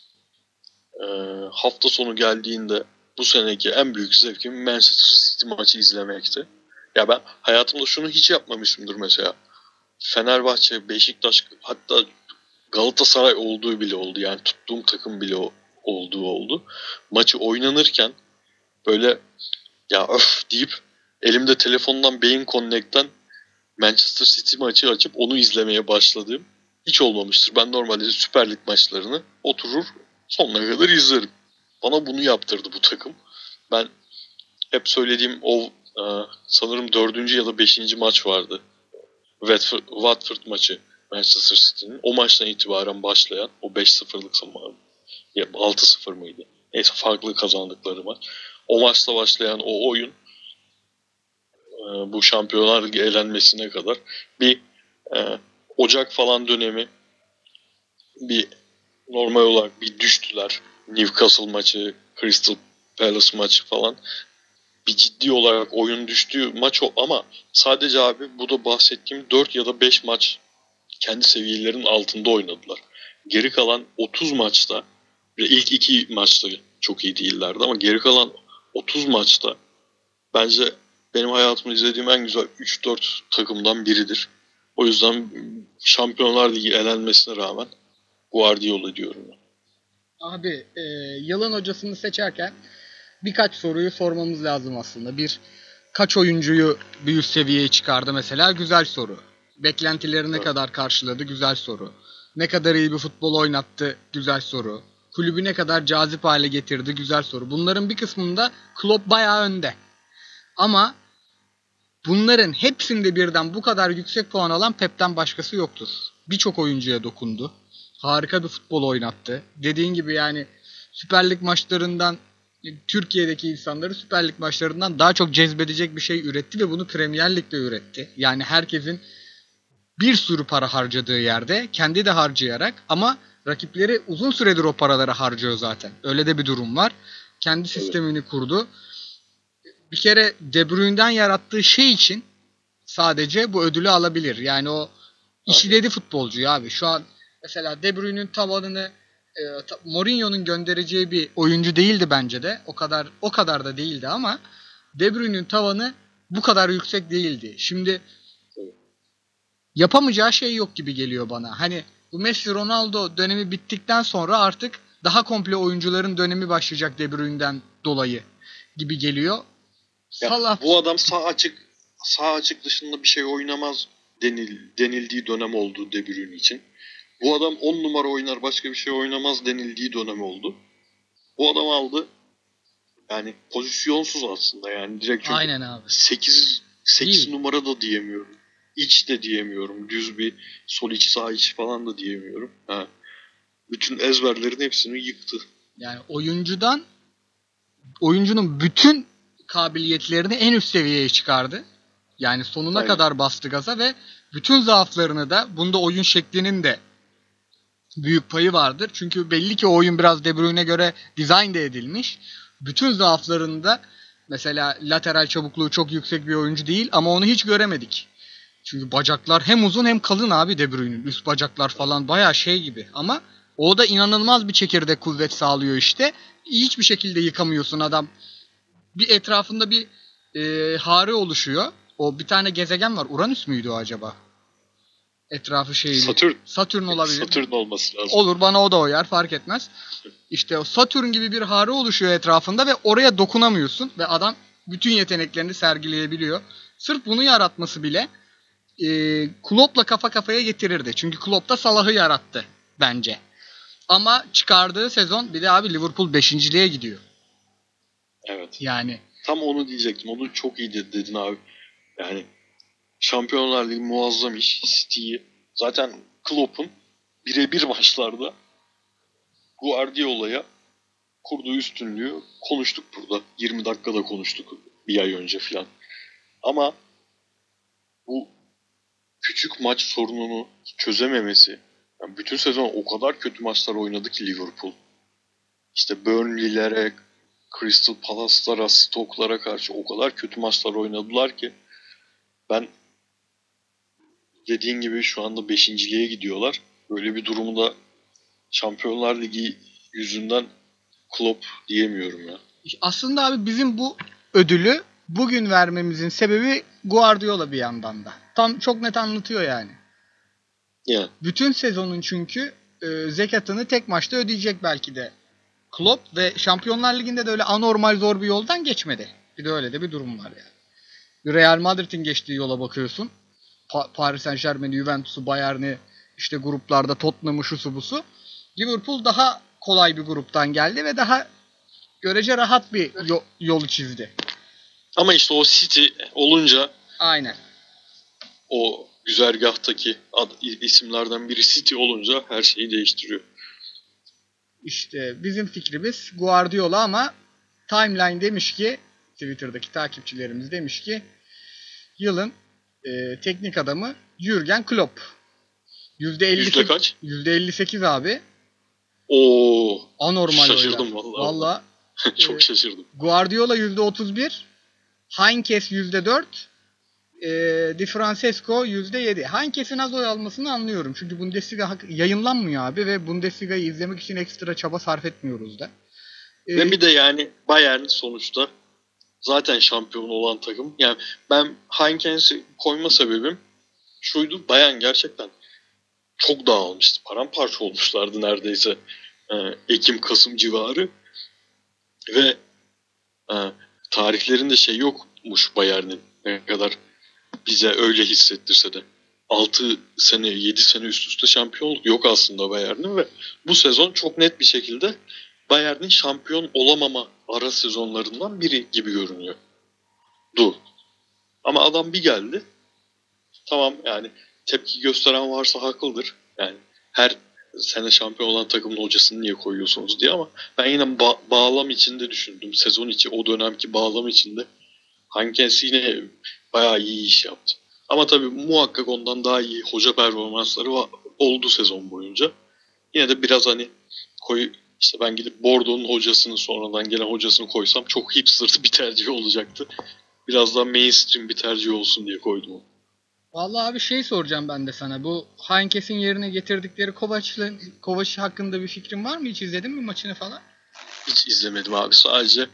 hafta sonu geldiğinde bu seneki en büyük zevkim Manchester City maçı izlemekti. Ya ben hayatımda şunu hiç yapmamışımdır mesela. Fenerbahçe, Beşiktaş, hatta Galatasaray olduğu bile oldu. Yani tuttuğum takım bile olduğu oldu. Maçı oynanırken böyle ya öf deyip elimde telefondan Beyin Connect'ten Manchester City maçı açıp onu izlemeye başladığım hiç olmamıştır. Ben normalde Süper Lig maçlarını oturur sonuna kadar izlerim. Bana bunu yaptırdı bu takım. Ben hep söylediğim o sanırım 4. ya da 5. maç vardı. Watford maçı Manchester City'nin. O maçtan itibaren başlayan o 5-0'lık zamanı. Ya 6-0 mıydı? Neyse, farklı kazandıkları maç. O maçta başlayan o oyun bu Şampiyonlar Ligi elenmesine kadar bir Ocak falan dönemi bir normal olarak bir düştüler. Newcastle maçı, Crystal Palace maçı falan. Bir ciddi olarak oyun düştüğü maç o, ama sadece abi bu da bahsettiğim 4 ya da 5 maç kendi seviyelerinin altında oynadılar. Geri kalan 30 maçta ve ilk 2 maçta çok iyi değillerdi ama geri kalan 30 maçta bence benim hayatımda izlediğim en güzel 3-4 takımdan biridir. O yüzden Şampiyonlar Ligi elenmesine rağmen Guardiola diyorum. Abi yılın hocasını seçerken birkaç soruyu sormamız lazım aslında. Kaç oyuncuyu bir üst seviyeye çıkardı mesela? Güzel soru. Beklentileri ne kadar karşıladı? Güzel soru. Ne kadar iyi bir futbol oynattı? Güzel soru. Kulübü ne kadar cazip hale getirdi? Güzel soru. Bunların bir kısmında Klopp bayağı önde. Ama bunların hepsinde birden bu kadar yüksek puan alan Pep'ten başkası yoktur. Birçok oyuncuya dokundu. Harika bir futbol oynattı. Dediğin gibi yani Süper Lig maçlarından, Türkiye'deki insanları Süper Lig maçlarından daha çok cezbedecek bir şey üretti ve bunu Premier Lig'de üretti. Yani herkesin bir sürü para harcadığı yerde kendi de harcayarak, ama rakipleri uzun süredir o paraları harcıyor zaten. Öyle de bir durum var. Kendi sistemini kurdu. Bir kere De Bruyne'den yarattığı şey için sadece bu ödülü alabilir. Yani o işledi futbolcuyu abi. Şu an mesela De Bruyne'nin tavanını Mourinho'nun göndereceği bir oyuncu değildi bence de. O kadar da değildi ama De Bruyne'nin tavanı bu kadar yüksek değildi. Şimdi yapamayacağı şey yok gibi geliyor bana. Hani bu Messi Ronaldo dönemi bittikten sonra artık daha komple oyuncuların dönemi başlayacak De Bruyne'den dolayı gibi geliyor. Ya, bu adam sağ açık dışında bir şey oynamaz denildiği dönem oldu De Bruyne için. Bu adam 10 numara oynar, başka bir şey oynamaz denildiği dönem oldu. Bu adam aldı. Yani pozisyonsuz aslında, yani direkt, çünkü Aynen abi. 8 numara da diyemiyorum. İç de diyemiyorum. Düz bir sol iç, sağ iç falan da diyemiyorum. Bütün ezberlerin hepsini yıktı. Yani oyuncunun bütün kabiliyetlerini en üst seviyeye çıkardı. Yani sonuna Aynen. kadar bastı gaza ve bütün zaaflarını da, bunda oyun şeklinin de büyük payı vardır. Çünkü belli ki o oyun biraz De Bruyne'e göre dizayn de edilmiş. Bütün zaaflarını da, mesela lateral çabukluğu çok yüksek bir oyuncu değil ama onu hiç göremedik. Çünkü bacaklar hem uzun hem kalın abi De Bruyne'nin. Üst bacaklar falan bayağı şey gibi. Ama o da inanılmaz bir çekirdek kuvvet sağlıyor işte. Hiçbir şekilde yıkamıyorsun adam. Bir etrafında bir hare oluşuyor. O bir tane gezegen var. Uranüs müydü o acaba? Etrafı şeyli. Satürn olabilir. Satürn olması lazım. Olur, bana o da uyar, fark etmez. İşte o Satürn gibi bir hare oluşuyor etrafında ve oraya dokunamıyorsun. Ve adam bütün yeteneklerini sergileyebiliyor. Sırf bunu yaratması bile Klopp'la kafa kafaya getirirdi. Çünkü Klopp da Salah'ı yarattı bence. Ama çıkardığı sezon bir de abi Liverpool 5.liğe gidiyor. Evet. Yani tam onu diyecektim. Onu çok iyi dedin abi. Yani Şampiyonlar Ligi muazzam iş. City'yi zaten Klopp'un birebir maçlarda Guardiola'ya kurduğu üstünlüğü konuştuk burada. 20 dakikada konuştuk bir ay önce falan. Ama bu küçük maç sorununu çözememesi, yani bütün sezon o kadar kötü maçlar oynadı ki Liverpool. İşte Burnley'lere, Crystal Palace'lara, Stoke'lara karşı o kadar kötü maçlar oynadılar ki ben, dediğin gibi, şu anda 5.liğe gidiyorlar. Böyle bir durumda Şampiyonlar Ligi yüzünden Klopp diyemiyorum ya. aslında abi bizim bu ödülü bugün vermemizin sebebi Guardiola bir yandan da. Tam çok net anlatıyor yani. Yani. Bütün sezonun çünkü zekatını tek maçta ödeyecek belki de Klopp ve Şampiyonlar Ligi'nde de öyle anormal zor bir yoldan geçmedi. Bir de öyle de bir durum var yani. Real Madrid'in geçtiği yola bakıyorsun. Paris Saint-Germain'i, Juventus'u, Bayern'i, işte gruplarda Tottenham'ı, şusu busu. Liverpool daha kolay bir gruptan geldi ve daha görece rahat bir yolu çizdi. Ama işte o City olunca, aynen, o güzergahtaki isimlerden biri City olunca her şeyi değiştiriyor. İşte bizim fikrimiz Guardiola ama Timeline demiş ki, Twitter'daki takipçilerimiz demiş ki yılın teknik adamı Jürgen Klopp. Yüzde kaç? %58 abi. Oo, anormal şaşırdım oylar. Vallahi. Çok şaşırdım. Guardiola %31, Heinkes %4, Di Francesco %7. Heinkes'in az oy almasını anlıyorum. Çünkü Bundesliga yayınlanmıyor abi ve Bundesliga'yı izlemek için ekstra çaba sarf etmiyoruz da. Ve bir de yani Bayern sonuçta zaten şampiyon olan takım. Yani ben Heinkes'i koyma sebebim şuydu: Bayern gerçekten çok dağılmıştı. Paramparça olmuşlardı neredeyse Ekim-Kasım civarı. Ve tarihlerinde şey yokmuş Bayern'in, ne kadar bize öyle hissettirse de. 6 sene, 7 sene üst üste şampiyonluk yok aslında Bayern'in ve bu sezon çok net bir şekilde Bayern'in şampiyon olamama ara sezonlarından biri gibi görünüyor. Ama adam bir geldi. Tamam yani tepki gösteren varsa haklıdır. Yani her sene şampiyon olan takımın hocasını niye koyuyorsunuz diye ama ben yine bağlam içinde düşündüm. Sezon içi o dönemki bağlam içinde Hankens yine bayağı iyi iş yaptı. Ama tabii muhakkak ondan daha iyi hoca performansları oldu sezon boyunca. Yine de biraz hani işte ben gidip Bordeaux'un hocasını sonradan gelen hocasını koysam çok hipster bir tercih olacaktı. Biraz daha mainstream bir tercih olsun diye koydum onu. Vallahi abi şey soracağım ben de sana. Bu Heinkes'in yerine getirdikleri Kovac hakkında bir fikrin var mı? Hiç izledin mi maçını falan? Hiç izlemedim abi. Sadece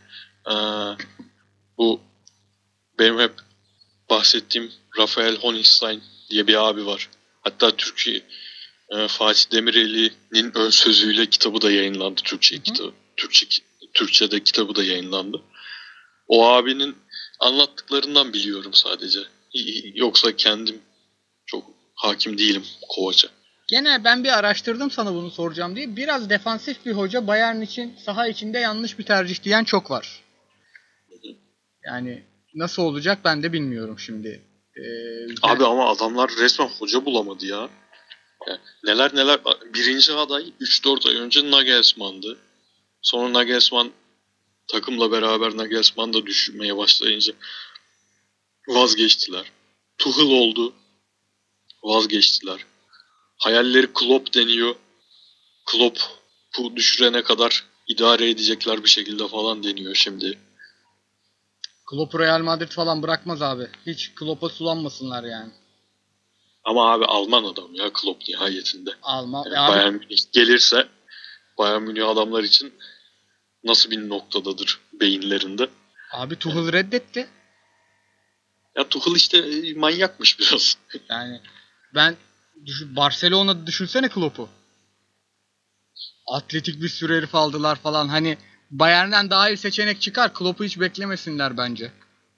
bu benim hep bahsettiğim Rafael Honigstein diye bir abi var. Hatta Türkiye Fatih Demireli'nin ön sözüyle kitabı da yayınlandı. Türkçe'de kitabı da yayınlandı. O abinin anlattıklarından biliyorum sadece. Yoksa kendim çok hakim değilim Kovac'a. Gene ben bir araştırdım sana bunu soracağım diye. Biraz defansif bir hoca Bayern için saha içinde yanlış bir tercih diyen çok var. Yani nasıl olacak ben de bilmiyorum şimdi. Abi ama adamlar resmen hoca bulamadı ya. Yani neler birinci aday 3-4 ay önce Nagelsmann'dı. Sonra Nagelsmann takımla beraber Nagelsmann da düşmeye başlayınca vazgeçtiler. Tuchel oldu. Vazgeçtiler. Hayalleri Klopp deniyor. Klopp'u düşürene kadar idare edecekler bir şekilde falan deniyor şimdi. Klopp'u Real Madrid falan bırakmaz abi. Hiç Klopp'a sulanmasınlar yani. Ama abi Alman adam ya Klopp nihayetinde. Alman. Yani Bayern Münih gelirse Bayern Münih adamlar için nasıl bir noktadadır beyinlerinde. Abi Tuchel reddetti. Ya Tuchel işte manyakmış biraz. Yani ben Barcelona'da düşünsene Klopp'u. Atletik bir sürü herif aldılar falan. Hani Bayern'den daha iyi seçenek çıkar. Klopp'u hiç beklemesinler bence.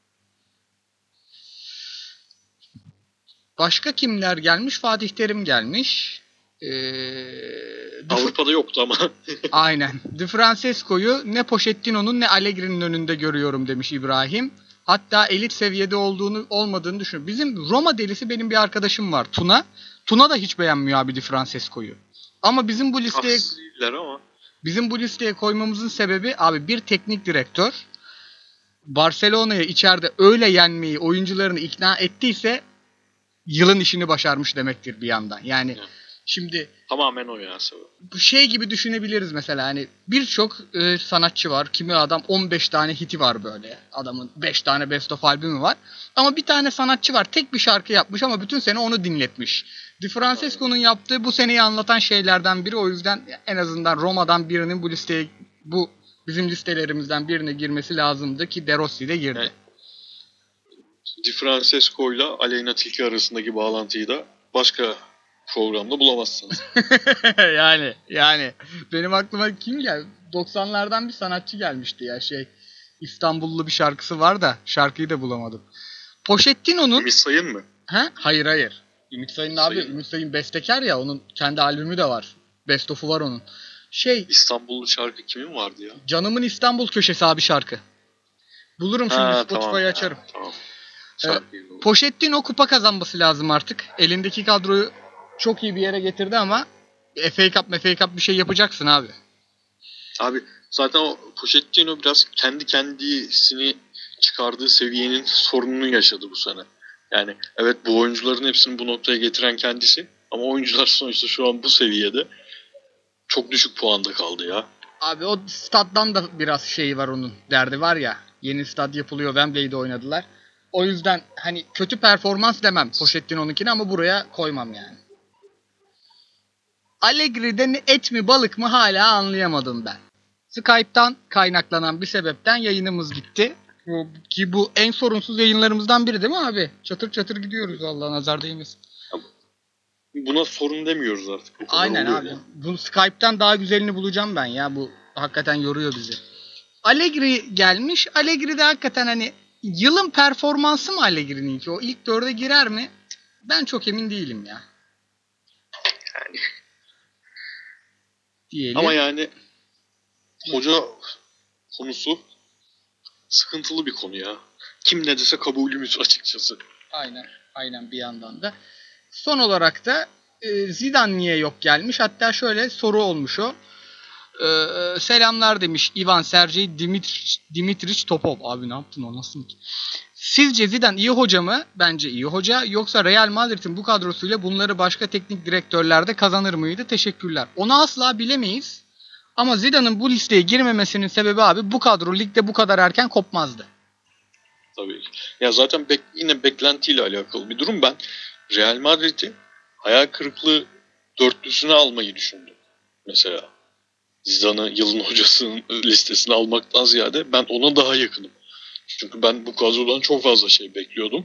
Başka kimler gelmiş? Fatih Terim gelmiş. Avrupa'da yoktu ama. Aynen. Di Francesco'yu ne Pochettino'nun ne Allegri'nin önünde görüyorum demiş İbrahim. Hatta elit seviyede olmadığını düşünüyorum. Bizim Roma delisi benim bir arkadaşım var Tuna. Tuna da hiç beğenmiyor abi Di Francesco'yu. Ama bizim bu listeye koymamızın sebebi abi bir teknik direktör Barcelona'ya içeride öyle yenmeyi oyuncularını ikna ettiyse yılın işini başarmış demektir bir yandan. Yani şimdi tamamen o ya sebep. Bu şey gibi düşünebiliriz mesela hani birçok sanatçı var. Kimi adam 15 tane hiti var böyle. Adamın 5 tane best of albümü var. Ama bir tane sanatçı var. Tek bir şarkı yapmış ama bütün sene onu dinletmiş. Di Francesco'nun yaptığı bu seneyi anlatan şeylerden biri. O yüzden en azından Roma'dan birinin bu bizim listelerimizden birine girmesi lazımdı ki De Rossi de girdi. Yani, Di Francesco ile Aleyna Tilki arasındaki bağlantıyı da başka programda bulamazsınız. yani benim aklıma kim geldi? 90'lardan bir sanatçı gelmişti ya İstanbullu bir şarkısı var da şarkıyı da bulamadım. Pochettino'nun Ümit Sayın mı? Hayır. Ümit Sayın abi Ümit Sayın bestekar ya onun kendi albümü de var. Best of'u var onun. İstanbullu şarkı kimin vardı ya? Canımın İstanbul köşesi abi şarkı. Bulurum şimdi Spotify'ı açarım. Tamam. Pochettino kupa kazanması lazım artık. Elindeki kadroyu çok iyi bir yere getirdi ama FA Cup bir şey yapacaksın abi. Abi zaten o Pochettino biraz kendisini çıkardığı seviyenin sorununu yaşadı bu sene. Yani evet bu oyuncuların hepsini bu noktaya getiren kendisi ama oyuncular sonuçta şu an bu seviyede çok düşük puanda kaldı ya. Abi o staddan da biraz şeyi var onun. Derdi var ya. Yeni stad yapılıyor. Wembley'de oynadılar. O yüzden hani kötü performans demem Pochettino'nunkine ama buraya koymam yani. Allegri'de et mi balık mı hala anlayamadım ben. Skype'tan kaynaklanan bir sebepten yayınımız gitti. Ki bu en sorunsuz yayınlarımızdan biri değil mi abi? Çatır çatır gidiyoruz Allah nazar değmesin. Buna sorun demiyoruz artık. Aynen abi. Yani. Bu Skype'tan daha güzelini bulacağım ben ya. Bu hakikaten yoruyor bizi. Allegri gelmiş. Allegri de hakikaten hani yılın performansı mı Allegri'ninki? O ilk 4'e girer mi? Ben çok emin değilim ya. Yani. Diyelim. Ama yani hoca konusu sıkıntılı bir konu ya. kim ne dese kabulümüz açıkçası. Aynen bir yandan da. Son olarak da Zidane niye yok gelmiş? Hatta şöyle soru olmuş o. Selamlar demiş Ivan Sergey Dimitrich Topov. Abi ne yaptın o nasıl? Sizce Zidane iyi hoca mı? Bence iyi hoca. Yoksa Real Madrid'in bu kadrosuyla bunları başka teknik direktörlerde kazanır mıydı? Teşekkürler. Onu asla bilemeyiz. Ama Zidane'ın bu listeye girmemesinin sebebi abi bu kadro ligde bu kadar erken kopmazdı. Tabii. Ya zaten yine beklentiyle alakalı bir durum. Ben Real Madrid'i hayal kırıklığı dörtlüsüne almayı düşündüm. Mesela Zidane'ı yılın hocasının listesine almaktan ziyade ben ona daha yakınım. Çünkü ben bu kadrodan çok fazla şey bekliyordum.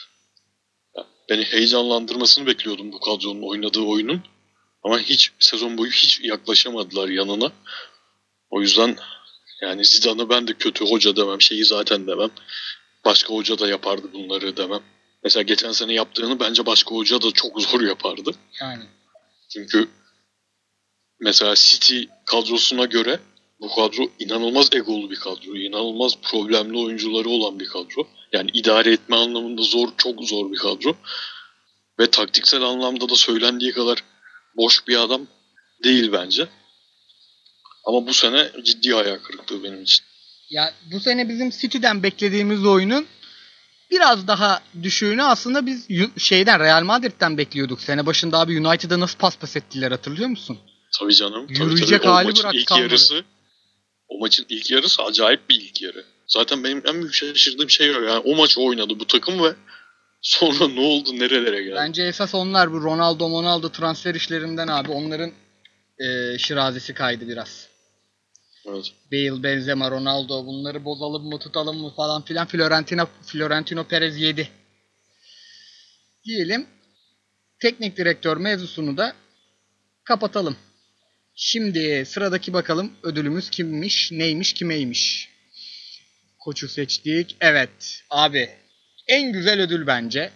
Beni heyecanlandırmasını bekliyordum bu kadronun oynadığı oyunun. Ama hiç sezon boyu hiç yaklaşamadılar yanına. O yüzden yani Zidane'ı ben de kötü hoca demem, şeyi zaten demem. Başka hoca da yapardı bunları demem. Mesela geçen sene yaptığını bence başka hoca da çok zor yapardı. Yani. Çünkü mesela City kadrosuna göre bu kadro inanılmaz egolu bir kadro. İnanılmaz problemli oyuncuları olan bir kadro. Yani idare etme anlamında çok zor bir kadro. Ve taktiksel anlamda da söylendiği kadar boş bir adam değil bence. Ama bu sene ciddi hayal kırıklığı benim için. Ya bu sene bizim City'den beklediğimiz oyunun biraz daha düşüğünü aslında biz Real Madrid'den bekliyorduk. Sene başında abi United'a nasıl paspas ettiler hatırlıyor musun? Tabii canım. Yürüyecek tabii. hali bırak kalmadı. O maçın ilk yarısı acayip bir ilk yarı. Zaten benim en büyük şaşırdığım şey o. Yani o maç oynadı bu takım ve sonra ne oldu, nerelere geldi? Bence esas onlar bu Ronaldo transfer işlerinden abi onların şirazesi kaydı biraz. Evet. Bale, Benzema, Ronaldo bunları bozalım mı tutalım mı falan filan Florentino Perez yedi. Diyelim teknik direktör mevzusunu da kapatalım. Şimdi sıradaki bakalım ödülümüz kimmiş, neymiş, kimeymiş. Koçu seçtik. Evet abi en güzel ödül bence.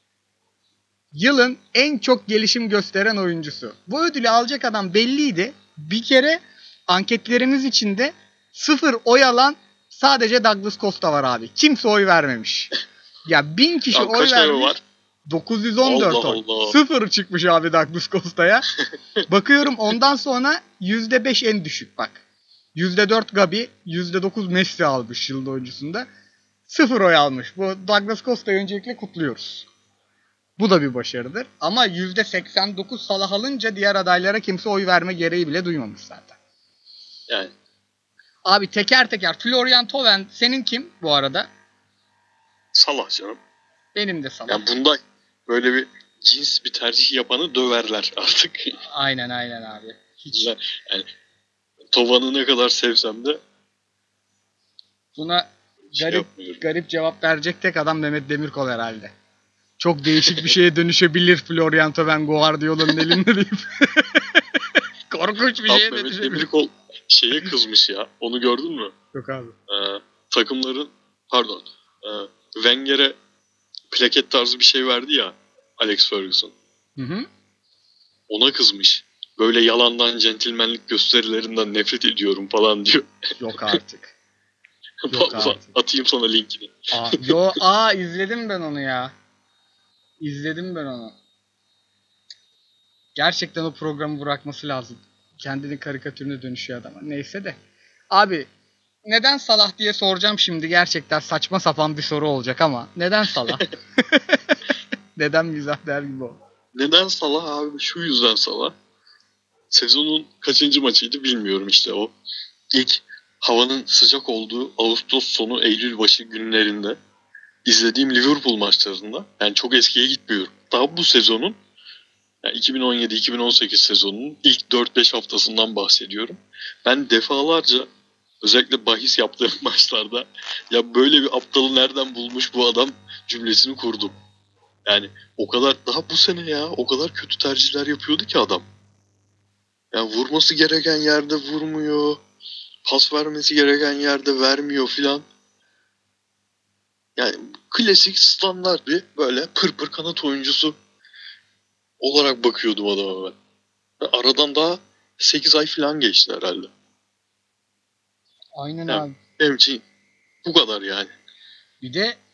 Yılın en çok gelişim gösteren oyuncusu. Bu ödülü alacak adam belliydi. Bir kere anketlerimiz içinde 0 oy alan sadece Douglas Costa var abi. Kimse oy vermemiş. Ya 1000 kişi Ya oy vermiş. Var? 914 Allah oy. Allah. 0 çıkmış abi Douglas Costa'ya. Bakıyorum ondan sonra %5 en düşük bak. %4 Gabi, %9 Messi almış yılın oyuncusunda. 0 oy almış. Bu Douglas Costa'yı öncelikle kutluyoruz. Bu da bir başarıdır. Ama %89 Salah alınca diğer adaylara kimse oy verme gereği bile duymamış zaten. Yani. Abi teker teker. Florian Thauvin senin kim bu arada? Salah canım. Benim de Salah. Yani bunda böyle bir cins bir tercih yapanı döverler artık. Aynen abi. Hiç. Yani Tovan'ı ne kadar sevsem de buna garip cevap verecek tek adam Mehmet Demirkol herhalde. Çok değişik bir şeye dönüşebilir Florian Thauvin Guardiola'nın elinde deyip. Korkunç bir şeye Mehmet dönüşebilir. Demirkol şeye kızmış ya. Onu gördün mü? Yok abi. Takımların Wenger'e plaket tarzı bir şey verdi ya Alex Ferguson. Hı. Ona kızmış. Böyle yalandan centilmenlik gösterilerinden nefret ediyorum falan diyor. Yok artık. Atayım sana linkini. İzledim ben onu ya. İzledim ben onu. Gerçekten o programı bırakması lazım. Kendinin karikatürüne dönüşüyor adama. Neyse de. Abi neden Salah diye soracağım şimdi. Gerçekten saçma sapan bir soru olacak ama. Neden Salah? Neden mizah der gibi o. Neden Salah abi? Şu yüzden Salah. Sezonun kaçıncı maçıydı bilmiyorum işte o. İlk havanın sıcak olduğu Ağustos sonu Eylül başı günlerinde izlediğim Liverpool maçlarında, yani çok eskiye gitmiyorum. Daha bu sezonun yani 2017-2018 sezonunun ilk 4-5 haftasından bahsediyorum. Ben defalarca özellikle bahis yaptığım maçlarda ya böyle bir aptalı nereden bulmuş bu adam cümlesini kurdum. Yani o kadar daha bu sene ya o kadar kötü tercihler yapıyordu ki adam. Yani vurması gereken yerde vurmuyor. Pas vermesi gereken yerde vermiyor filan. Yani klasik standart bir böyle pır kanat oyuncusu olarak bakıyordum adama ben. Aradan daha 8 ay falan geçti herhalde. Aynen yani, abi. Benim için bu kadar yani. Bir de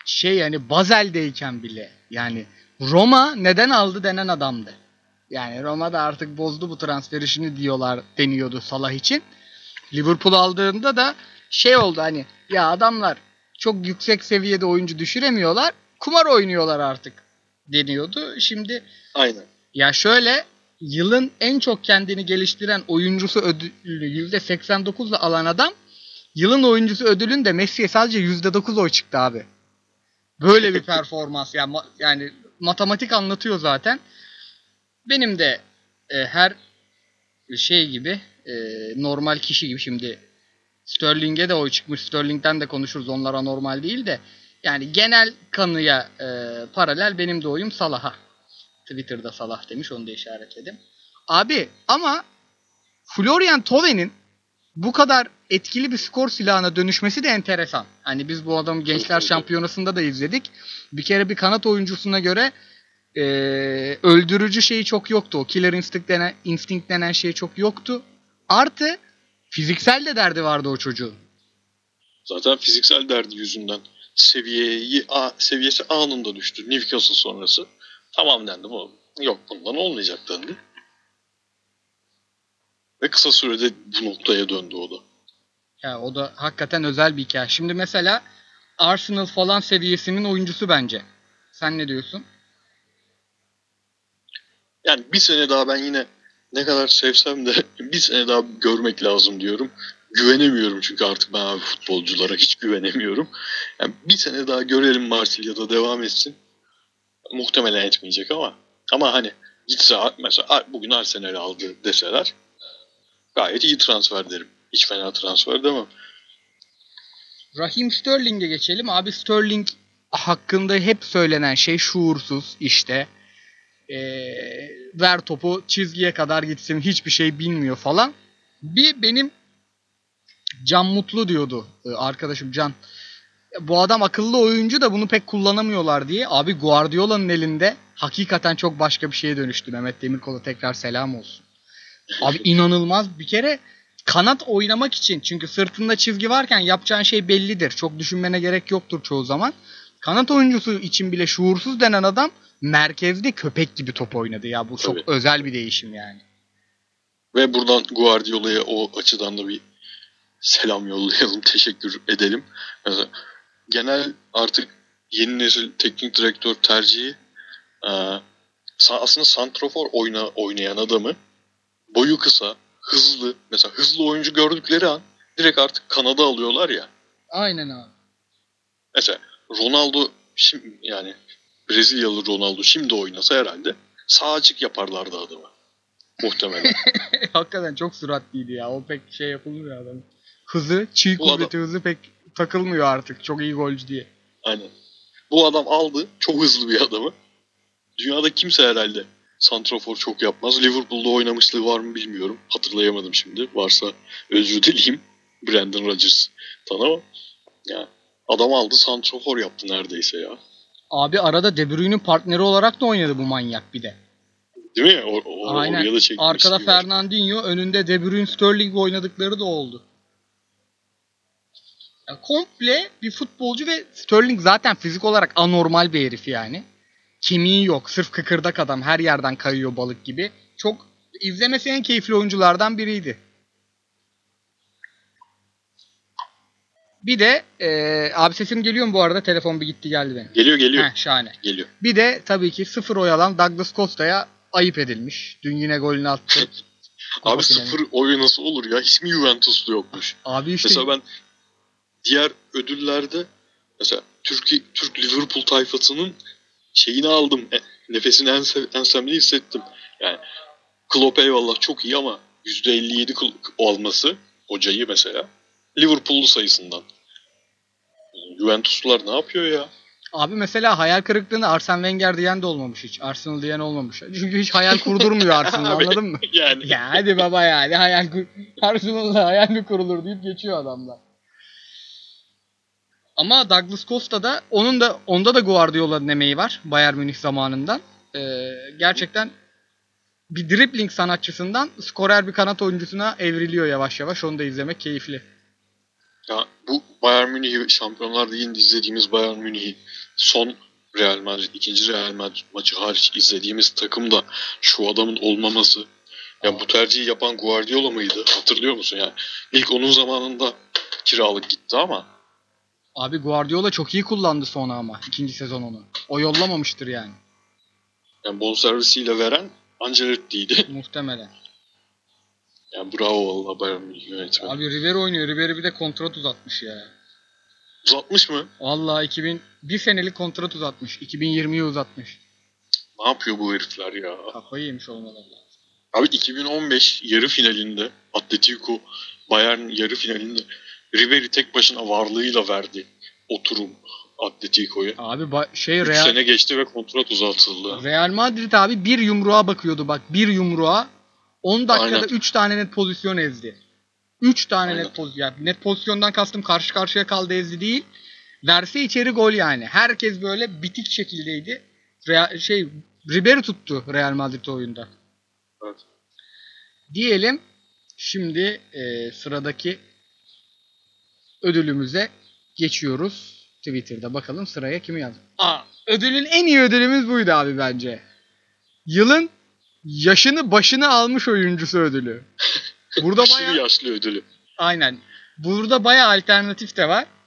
yani Basel'deyken bile yani Roma neden aldı denen adamdı. Yani Roma da artık bozdu bu transfer işini deniyordu Salah için. Liverpool aldığında da oldu hani ya adamlar çok yüksek seviyede oyuncu düşüremiyorlar. Kumar oynuyorlar artık deniyordu. Şimdi Aynen. ya yılın en çok kendini geliştiren oyuncusu ödülünü %89'la alan adam yılın oyuncusu ödülünde Messi'ye sadece %9 oy çıktı abi. Böyle bir performans yani matematik anlatıyor zaten. Benim de her gibi normal kişi gibi şimdi Sterling'e de oy çıkmış. Sterling'den de konuşuruz. Onlara normal değil de yani genel kanıya paralel benim de oyum Salah'a. Twitter'da Salah demiş. Onu da işaretledim. Abi ama Florian Thauv'nin bu kadar etkili bir skor silahına dönüşmesi de enteresan. Hani biz bu adamı Gençler Şampiyonası'nda da izledik. Bir kere bir kanat oyuncusuna göre öldürücü şeyi çok yoktu. O Killer Instinct denen şey çok yoktu. Artı fiziksel de derdi vardı o çocuğun. Zaten fiziksel derdi yüzünden seviyesi anında düştü. Newcastle sonrası. Tamam dendi bu. Yok bundan olmayacak dendi. Ve kısa sürede bu noktaya döndü o da. Ya o da hakikaten özel bir hikaye. Şimdi mesela Arsenal falan seviyesinin oyuncusu bence. Sen ne diyorsun? Yani bir sene daha ben yine ne kadar sevsem de bir sene daha görmek lazım diyorum. Güvenemiyorum çünkü artık ben abi futbolculara hiç güvenemiyorum. Yani bir sene daha görelim Marsilya'da devam etsin. Muhtemelen etmeyecek ama hani gitse mesela bugün Arsenal aldı deseler gayet iyi transfer derim. Hiç fena transfer demem. Raheem Sterling'e geçelim. Abi Sterling hakkında hep söylenen şey şuursuz işte. Ver topu çizgiye kadar gitsin hiçbir şey bilmiyor falan. Bir benim Can Mutlu diyordu arkadaşım Can. Bu adam akıllı oyuncu da bunu pek kullanamıyorlar diye. Abi Guardiola'nın elinde hakikaten çok başka bir şeye dönüştü. Mehmet Demirkol'a tekrar selam olsun. Abi inanılmaz bir kere kanat oynamak için çünkü sırtında çizgi varken yapacağın şey bellidir. Çok düşünmene gerek yoktur çoğu zaman. Kanat oyuncusu için bile şuursuz denen adam merkezde köpek gibi top oynadı ya. Bu çok özel bir değişim yani. Ve buradan Guardiola'ya o açıdan da bir selam yollayalım, teşekkür edelim. Mesela genel artık yeni nesil teknik direktör tercihi aslında santrafor oynayan adamı boyu kısa, hızlı, mesela hızlı oyuncu gördükleri an direkt artık kanada alıyorlar ya. Aynen abi. Mesela Ronaldo şimdi yani Brezilyalı Ronaldo şimdi oynasa herhalde sağ açık yaparlardı adamı. Muhtemelen. Hakikaten çok süratliydi ya. O pek şey yapılmıyor adam. Hızı, çiğ kuvveti hızı pek takılmıyor artık. Çok iyi golcü diye. Aynen. Bu adam aldı. Çok hızlı bir adamı. Dünyada kimse herhalde santrafor çok yapmaz. Liverpool'da oynamışlığı var mı bilmiyorum. Hatırlayamadım şimdi. Varsa özür dileyim. Brendan Rodgers'tan ama ya adam aldı santrafor yaptı neredeyse ya. Abi arada De Bruyne'in partneri olarak da oynadı bu manyak bir de. Değil mi? Aynen. Oraya da arkada Fernandinho, önünde De Bruyne, Sterling oynadıkları da oldu. Yani komple bir futbolcu ve Sterling zaten fizik olarak anormal bir herif yani. Kemiği yok. Sırf kıkırdak adam. Her yerden kayıyor balık gibi. Çok izlemesi en keyifli oyunculardan biriydi. Bir de abi sesim geliyor mu bu arada? Telefon bir gitti geldi benim. Geliyor. Şahane. Geliyor. Bir de tabii ki 0 oy alan Douglas Costa'ya ayıp edilmiş. Dün yine golünü attı. Abi 0 oyu nasıl olur ya? Hiç mi Juventus'lu yokmuş? Abi işte. Mesela ben diğer ödüllerde mesela Türk Liverpool tayfasının şeyini aldım. Nefesini ensemli hissettim. Yani Klopp eyvallah çok iyi ama %57 alması hocayı mesela Liverpool'lu sayısından. Juventuslular ne yapıyor ya? Abi mesela hayal kırıklığını Arsene Wenger diyen de olmamış hiç. Arsenal diyen olmamış. Çünkü hiç hayal kurdurmuyor Arsenal anladın mı? Yani. Ya hadi baba yani Arsenal'da hayal mi kurulur deyip geçiyor adamlar. Ama Douglas Costa'da onda da Guardiola'nın emeği var Bayern Münih zamanından. Gerçekten bir dribbling sanatçısından skorer bir kanat oyuncusuna evriliyor yavaş yavaş. Onu da izlemek keyifli. Ya bu Bayern Münih'i Şampiyonlar Ligi'nde izlediğimiz Bayern Münih'i son Real Madrid, ikinci Real Madrid maçı hariç izlediğimiz takımda şu adamın olmaması. Ya bu tercihi yapan Guardiola mıydı? Hatırlıyor musun? Yani ilk onun zamanında kiralık gitti ama Abi Guardiola çok iyi kullandı sonra ama ikinci sezon onu. O yollamamıştır yani. yani bonservisiyle veren Ancelotti'ydi. Muhtemelen. Yani bravo valla Bayern Münih yönetmeni. Abi Ribery oynuyor. Ribery bir de kontrat uzatmış ya. Uzatmış mı? Vallahi bir senelik kontrat uzatmış. 2020'yi uzatmış. Ne yapıyor bu herifler ya? Kafayı yemiş olmaları lazım. Abi 2015 yarı finalinde Atletico Bayern yarı finalinde Ribery tek başına varlığıyla verdi oturum Atletico'ya. Abi 3 sene geçti ve kontrat uzatıldı. Real Madrid abi bir yumruğa bakıyordu bak. Bir yumruğa 10 dakikada Aynen. 3 tane net pozisyon ezdi. 3 tane Aynen. net pozisyon. Yani net pozisyondan kastım karşı karşıya kaldı ezdi değil. Verse içeri gol yani. Herkes böyle bitik şekildeydi. Ribery tuttu Real Madrid oyunda. Evet. Diyelim şimdi sıradaki ödülümüze geçiyoruz. Twitter'da bakalım sıraya kimi yazdı. Ödülün en iyi ödülümüz buydu abi bence. Yılın yaşını başını almış oyuncusu ödülü. Burada Aşırı bayağı yaşlı ödülü. aynen. Burada bayağı alternatif de var.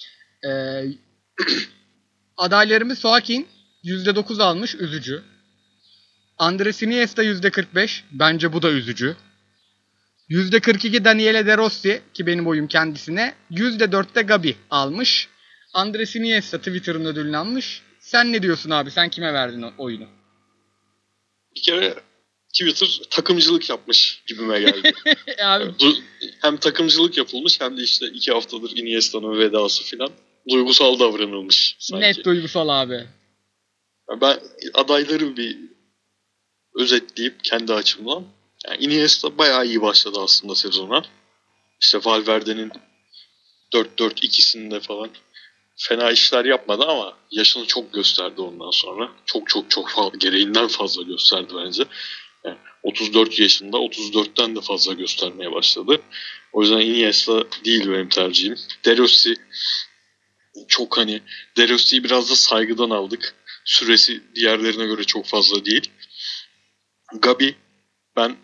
Adaylarımız Joaquin %9 almış. Üzücü. Andres Iniesta %45. Bence bu da üzücü. %42 Daniele De Rossi ki benim oyum kendisine. %4'te Gabi almış. Andres Iniesta Twitter'ın ödülünü almış. Sen ne diyorsun abi? Sen kime verdin oyunu? Bir kere Twitter takımcılık yapmış gibime geldi. Abi, Hem takımcılık yapılmış hem de işte 2 haftadır Iniesta'nın vedası filan duygusal davranılmış sanki. net duygusal abi. Ben adayları bir özetleyip kendi açımdan. Yani Iniesta bayağı iyi başladı aslında sezona. İşte Valverde'nin 4-4-2'sinde falan fena işler yapmadı ama yaşını çok gösterdi ondan sonra. Çok fazla, gereğinden fazla gösterdi bence. Yani 34 yaşında 34'ten de fazla göstermeye başladı. O yüzden Iniesta değil benim tercihim. De Rossi çok De Rossi'yi biraz da saygıdan aldık. Süresi diğerlerine göre çok fazla değil. Gabi ben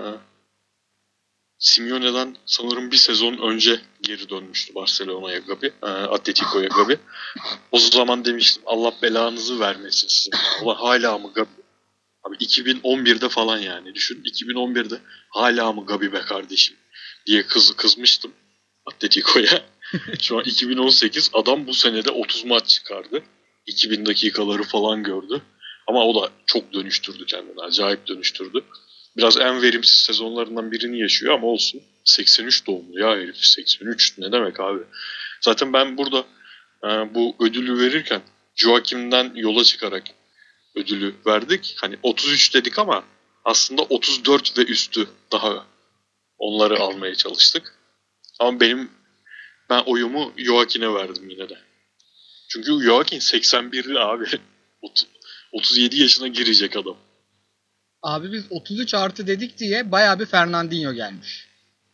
Simeone'den sanırım bir sezon önce geri dönmüştü Barcelona'ya Gabi. Atletico'ya Gabi. O zaman demiştim Allah belanızı vermesin sizin. Ulan hala mı Gabi? Abi 2011'de falan yani düşün. 2011'de hala mı Gabi be kardeşim diye kızmıştım Atletico'ya. Şu an 2018 adam bu senede 30 maç çıkardı. 2000 dakikaları falan gördü. Ama o da çok dönüştürdü kendini. Acayip dönüştürdü. Biraz en verimsiz sezonlarından birini yaşıyor ama olsun. 83 doğumlu ya herif. 83 ne demek abi. Zaten ben burada bu ödülü verirken Joakim'den yola çıkarak ödülü verdik. Hani 33 dedik ama aslında 34 ve üstü daha onları almaya çalıştık. Ama ben oyumu Joaquin'e verdim yine de. Çünkü Joaquin 81'li abi. 37 yaşına girecek adam. Abi biz 33 artı dedik diye bayağı bir Fernandinho gelmiş.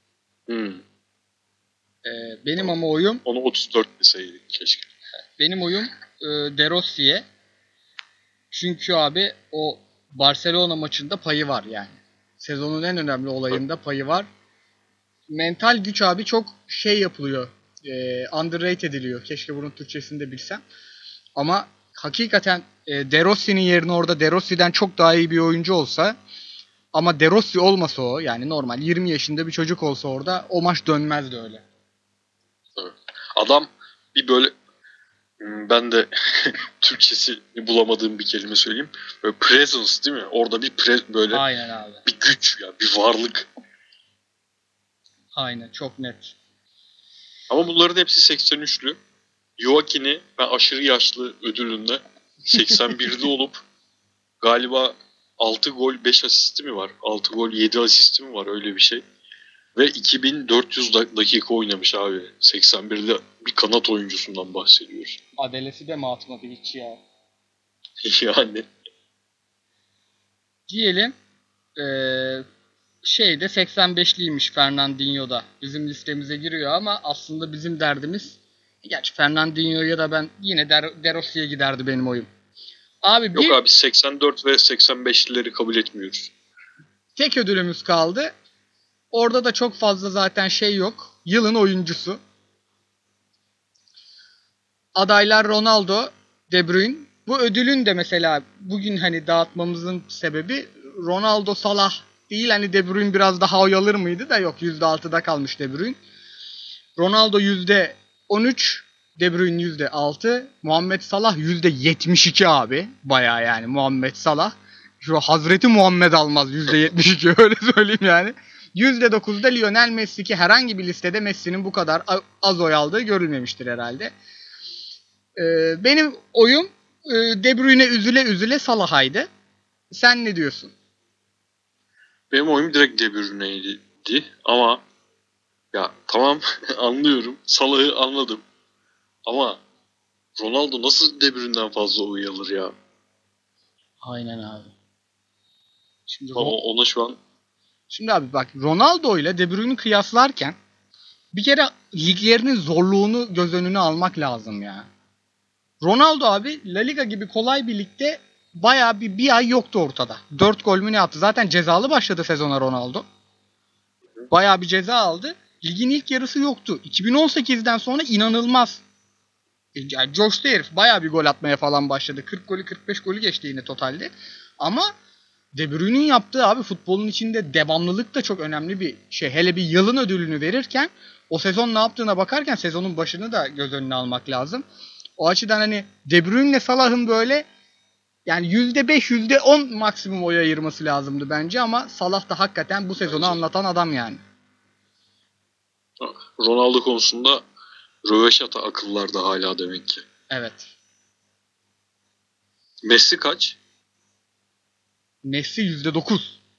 Benim ama oyum Onu 34 deseydik keşke. benim oyum De Rossi'ye. Çünkü abi o Barcelona maçında payı var yani. Sezonun en önemli olayında payı var. Mental güç abi çok yapılıyor. Underrated ediliyor. Keşke bunun Türkçesini de bilsem. Ama hakikaten De Rossi'nin yerine orada De Rossi'den çok daha iyi bir oyuncu olsa ama De Rossi olmasa o yani normal 20 yaşında bir çocuk olsa orada o maç dönmezdi öyle. Evet. Adam bir böyle ben de Türkçesi bulamadığım bir kelime söyleyeyim. Böyle presence değil mi? Orada böyle Aynen abi. bir güç ya, bir varlık. Aynen çok net. Ama bunların hepsi 83'lü. Joaquin'i ben aşırı yaşlı ödülünde 81'li olup galiba 6 gol 5 asisti mi var? 6 gol 7 asisti mi var? Öyle bir şey. Ve 2400 dakika oynamış abi. 81'de bir kanat oyuncusundan bahsediyoruz. Adelesi de mi atmadı hiç ya? Yani. Diyelim şeyde 85'liymiş Fernandinho'da. Bizim listemize giriyor ama aslında bizim derdimiz, gerçi Fernandinho'ya da ben yine De Rossi'ye giderdi benim oyum. Abi Yok abi 84 ve 85'lileri kabul etmiyoruz. tek ödülümüz kaldı. Orada da çok fazla zaten şey yok. Yılın oyuncusu. Adaylar Ronaldo, De Bruyne. Bu ödülün de mesela bugün hani dağıtmamızın sebebi Ronaldo, Salah değil, hani De Bruyne biraz daha oy alır mıydı da yok, %6'da kalmış De Bruyne. Ronaldo %13, De Bruyne %6, Muhammed Salah %72 abi. Bayağı yani Muhammed Salah. Şu Hazreti Muhammed almaz %72 öyle söyleyeyim yani. %9'da Lionel Messi, ki herhangi bir listede Messi'nin bu kadar az oy aldığı görülmemiştir herhalde. Benim oyum De Bruyne üzüle üzüle Salah'aydı. Sen ne diyorsun? Benim oyum direkt De Bruyne'ydi ama ya tamam anlıyorum. Salah'ı anladım. Ama Ronaldo nasıl De Bruyne'den fazla oy alır ya? Aynen abi. Ona şu an Şimdi abi bak, Ronaldo ile De Bruyne'i kıyaslarken bir kere liglerinin zorluğunu göz önüne almak lazım ya. Ronaldo abi La Liga gibi kolay bir ligde bayağı bir ay yoktu ortada. 4 gol mü ne attı? Zaten cezalı başladı sezona Ronaldo. Bayağı bir ceza aldı. Ligin ilk yarısı yoktu. 2018'den sonra inanılmaz. Yani coştu herif. Bayağı bir gol atmaya falan başladı. 40 golü 45 golü geçti yine totalde. Ama De Bruyne'in yaptığı abi futbolun içinde devamlılık da çok önemli bir şey. Hele bir yılın ödülünü verirken o sezon ne yaptığına bakarken sezonun başını da göz önüne almak lazım. O açıdan hani De Bruyne'le Salah'ın böyle yani %5, %10 maksimum oy ayırması lazımdı bence ama Salah da hakikaten bu sezonu anlatan adam yani. Ronaldo konusunda röveşata akıllarda hala demek ki. Evet. Messi kaç? Messi %9.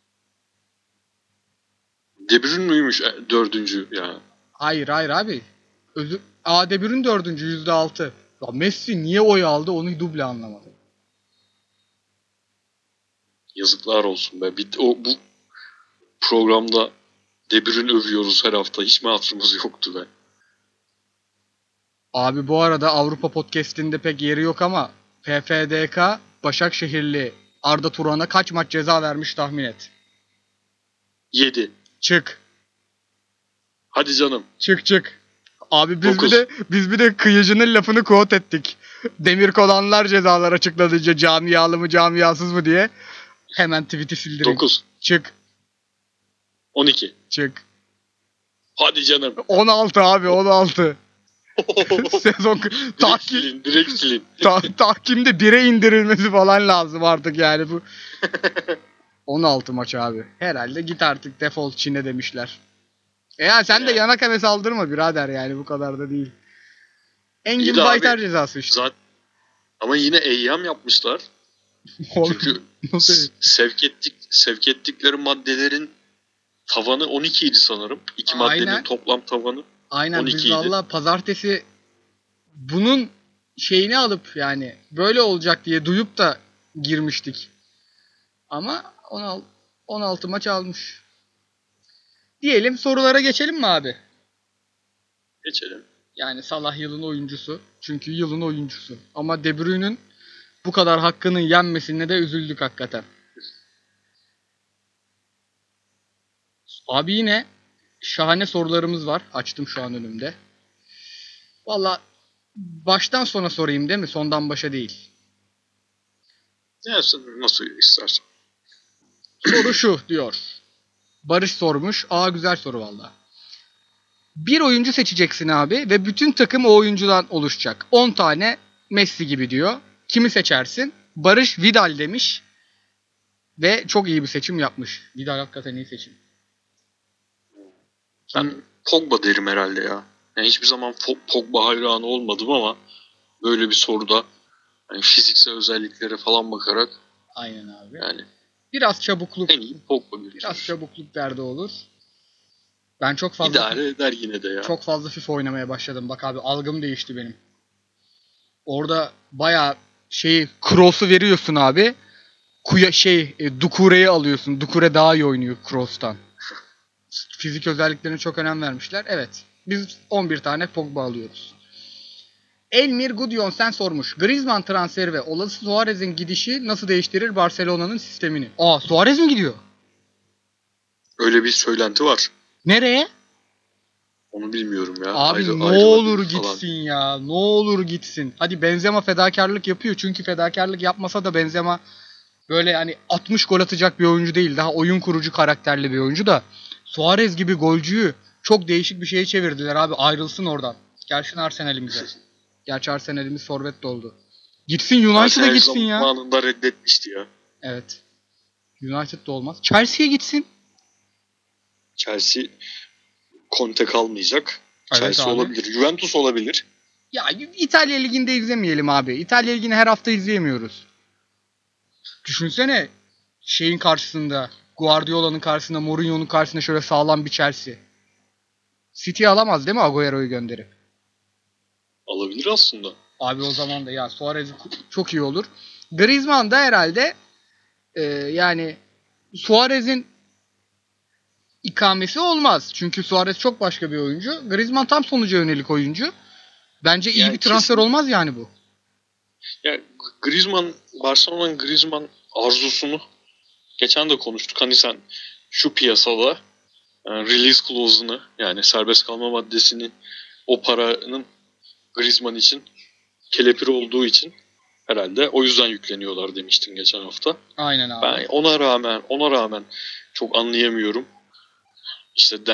De Bruyne müymüş dördüncü yani? Hayır abi. De Bruyne dördüncü %6. Ya Messi niye oy aldı onu duble anlamadım. Yazıklar olsun be. Bu programda De Bruyne övüyoruz her hafta. Hiç mi hatırımız yoktu be? Abi bu arada Avrupa Podcast'inde pek yeri yok ama PFDK Başakşehirli Arda Turan'a kaç maç ceza vermiş tahmin et. 7. Çık. Hadi canım. Çık. Abi biz 9. biz bir de kıyıcının lafını quote ettik. Demir kolanlar cezalar açıkladıkça camialı mı camiasız mı diye. Hemen tweet'i sildireyim. 9. Çık. 12. Çık. Hadi canım. 16 abi 16. Sezon direkt silin. tahkimde 1'e indirilmesi falan lazım artık yani bu. 16 maç abi. Herhalde git artık defol Çin'e demişler. Ya sen de yanak eve saldırma birader yani bu kadar da değil. Engin Baytar cezası işte. Ama yine eyyam yapmışlar. Çünkü sevk ettikleri maddelerin tavanı 12 idi sanırım. İki maddenin toplam tavanı. Aynen biz valla pazartesi bunun şeyini alıp yani böyle olacak diye duyup da girmiştik. Ama 16 maç almış. Diyelim sorulara geçelim mi abi? Geçelim. Yani Salah yılın oyuncusu. Çünkü yılın oyuncusu. Ama De Bruyne'nin bu kadar hakkının yenmesine de üzüldük hakikaten. Abi yine şahane sorularımız var. Açtım şu an önümde. Valla baştan sona sorayım değil mi? Sondan başa değil. Nasıl istersen. Soru şu diyor. Barış sormuş. Güzel soru valla. Bir oyuncu seçeceksin abi ve bütün takım o oyuncudan oluşacak. 10 tane Messi gibi diyor. Kimi seçersin? Barış Vidal demiş. Ve çok iyi bir seçim yapmış. Vidal hakikaten iyi seçim. Ben Pogba derim herhalde ya. Yani hiçbir zaman Pogba hayranı olmadım ama böyle bir soruda yani fiziksel özelliklere falan bakarak aynen abi. Yani biraz çabukluk. En iyi Pogba bir. Biraz çabukluk derdi olur. Ben çok fazla İdare eder yine de ya. Çok fazla FIFA oynamaya başladım. Bak abi algım değişti benim. Orada bayağı cross'u veriyorsun abi. Dukure'yi alıyorsun. Dukure daha iyi oynuyor cross'tan. Fizik özelliklerine çok önem vermişler. Evet. Biz 11 tane Pogba alıyoruz. Elmir Gudjonsen sormuş. Griezmann transferi ve olası Suarez'in gidişi nasıl değiştirir Barcelona'nın sistemini? Suarez mi gidiyor? Öyle bir söylenti var. Nereye? Onu bilmiyorum ya. Abi ne olur gitsin ya. Ne olur gitsin. Hadi Benzema fedakarlık yapıyor. Çünkü fedakarlık yapmasa da Benzema böyle hani 60 gol atacak bir oyuncu değil. Daha oyun kurucu karakterli bir oyuncu da. Suarez gibi golcüyü çok değişik bir şeye çevirdiler abi. Ayrılsın oradan. Gelsin Arsenal'imize. Gerçi Arsenal'imiz forvet de oldu. Gitsin United'a gitsin ya. Zamanında reddetmişti ya. Evet. United'da olmaz. Chelsea'ye gitsin. Chelsea Conte kalmayacak. Evet Chelsea abi. olabilir. Juventus olabilir. Ya İtalya Ligi'nde izlemeyelim abi. İtalya Ligi'ni her hafta izleyemiyoruz. Düşünsene şeyin karşısında, Guardiola'nın karşısında, Mourinho'nun karşısında şöyle sağlam bir Chelsea. City alamaz değil mi Agüero'yu gönderip? Alabilir aslında. Abi o zaman da ya Suarez çok iyi olur. Griezmann da herhalde yani Suarez'in ikamesi olmaz. Çünkü Suarez çok başka bir oyuncu. Griezmann tam sonuca yönelik oyuncu. Bence iyi Yani bir transfer olmaz yani bu. Ya Barcelona'nın Griezmann arzusunu geçen de konuştuk. Hani sen şu piyasada release clause'unu yani serbest kalma maddesini o paranın Griezmann için kelepir olduğu için herhalde o yüzden yükleniyorlar demiştin geçen hafta. Aynen abi. Ben ona rağmen çok anlayamıyorum. İşte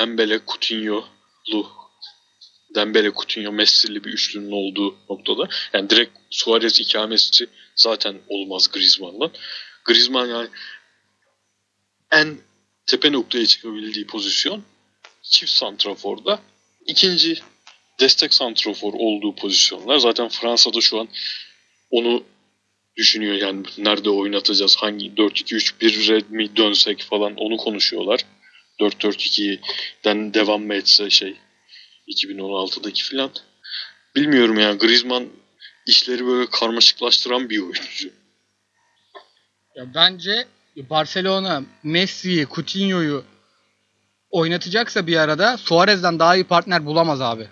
Dembele, Coutinho, Messi'li bir üçlünün olduğu noktada. Yani direkt Suarez ikamesi zaten olmaz Griezmann'dan. Griezmann yani en tepe noktaya çıkabildiği pozisyon çift santraforda. İkinci destek santrafor olduğu pozisyonlar. Zaten Fransa'da şu an onu düşünüyor yani nerede oynatacağız, hangi 4-2-3-1'e mi dönsek falan onu konuşuyorlar. 4-4-2'den devam mı etse 2016'daki falan. Bilmiyorum yani Griezmann işleri böyle karmaşıklaştıran bir oyuncu. Ya bence Barcelona Messi'yi, Coutinho'yu oynatacaksa bir arada Suarez'den daha iyi partner bulamaz abi.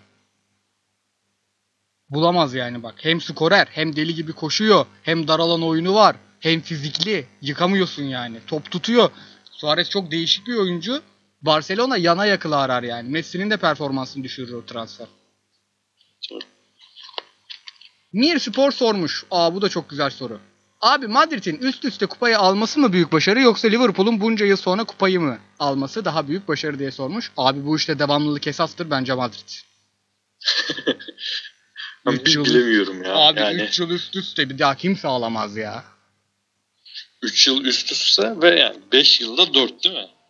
Bulamaz yani bak. Hem skorer, hem deli gibi koşuyor, hem dar alan oyunu var, hem fizikli. Yıkamıyorsun yani. Top tutuyor. Suarez çok değişik bir oyuncu. Barcelona yana yakıla arar yani. Messi'nin de performansını düşürür o transfer. Mir Spor sormuş. Bu da çok güzel soru. Abi Madrid'in üst üste kupayı alması mı büyük başarı yoksa Liverpool'un bunca yıl sonra kupayı mı alması daha büyük başarı diye sormuş. Abi bu işte devamlılık esastır bence Madrid. Bilemiyorum ya. Abi yani 3 yıl üst üste bir daha kimse alamaz ya. 3 yıl üst üste ve yani 5 yılda 4 değil mi?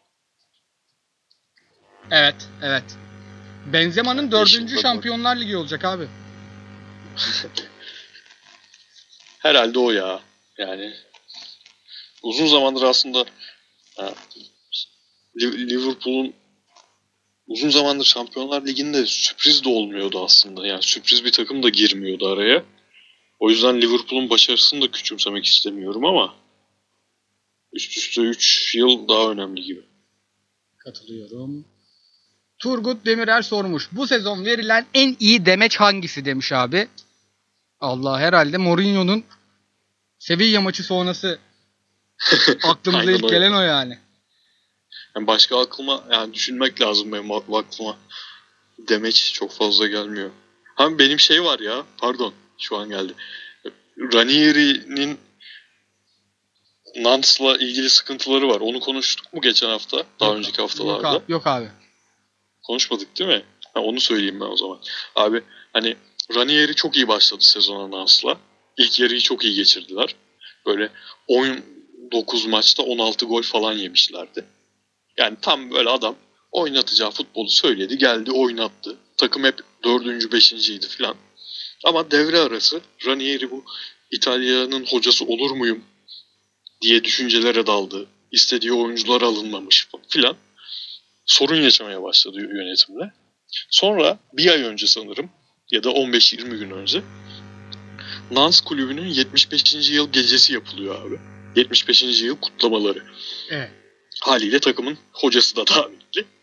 Evet. Benzema'nın 4. Şampiyonlar Ligi olacak abi. Herhalde o ya. Yani uzun zamandır aslında Liverpool'un uzun zamandır Şampiyonlar Ligi'nde sürpriz de olmuyordu aslında. Yani sürpriz bir takım da girmiyordu araya. O yüzden Liverpool'un başarısını da küçümsemek istemiyorum ama üst üste 3 yıl daha önemli gibi. Katılıyorum. Turgut Demirer sormuş. Bu sezon verilen en iyi demeç hangisi demiş abi. Allah herhalde Mourinho'nun Sevilla maçı sonrası aklımıza ilk gelen o yani. Yani başka aklıma yani düşünmek lazım benim aklıma. Demeç çok fazla gelmiyor. Benim var ya pardon şu an geldi. Ranieri'nin Nante'la ilgili sıkıntıları var. Onu konuştuk mu geçen hafta? Daha önceki haftalarda. Yok abi. Konuşmadık değil mi? Onu söyleyeyim ben o zaman. Abi hani Ranieri çok iyi başladı sezona Nante'la. İlk yarıyı çok iyi geçirdiler. Böyle 19 maçta 16 gol falan yemişlerdi. Yani tam böyle adam oynatacağı futbolu söyledi. Geldi oynattı. Takım hep 4. 5.'ydi falan. Ama devre arası Ranieri bu İtalya'nın hocası olur muyum diye düşüncelere daldı. İstediği oyuncular alınmamış filan. Sorun yaşamaya başladı yönetimle. Sonra bir ay önce sanırım ya da 15-20 gün önce Nantes kulübünün 75. yıl gecesi yapılıyor abi. 75. yıl kutlamaları. Evet. Haliyle takımın hocası da davetli.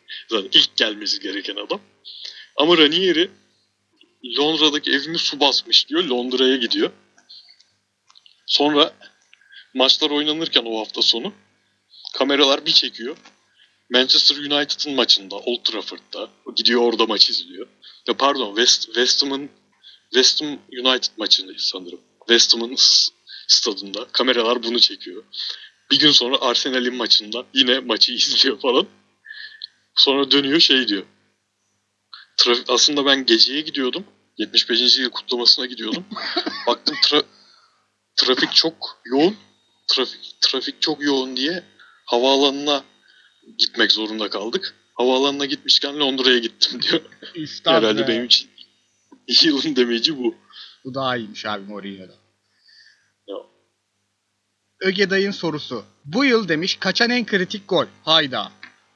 Zaten ilk gelmesi gereken adam. Ama Ranieri Londra'daki evimi su basmış diyor. Londra'ya gidiyor. Sonra maçlar oynanırken o hafta sonu kameralar bir çekiyor. Manchester United'ın maçında Old Trafford'da. Gidiyor orada maç izliyor. Ya pardon West Ham United maçındayız sanırım. West Ham'ın stadında. Kameralar bunu çekiyor. Bir gün sonra Arsenal'in maçında yine maçı izliyor falan. Sonra dönüyor şey diyor. Aslında ben geceye gidiyordum. 75. yıl kutlamasına gidiyordum. Baktım trafik çok yoğun. Trafik çok yoğun diye havaalanına gitmek zorunda kaldık. Havaalanına gitmişken Londra'ya gittim diyor. Herhalde benim için yılın demeci bu. Bu daha iyiymiş abi Mourinho'da. Ya. Ögeday'ın sorusu. Bu yıl demiş kaçan en kritik gol? Hayda.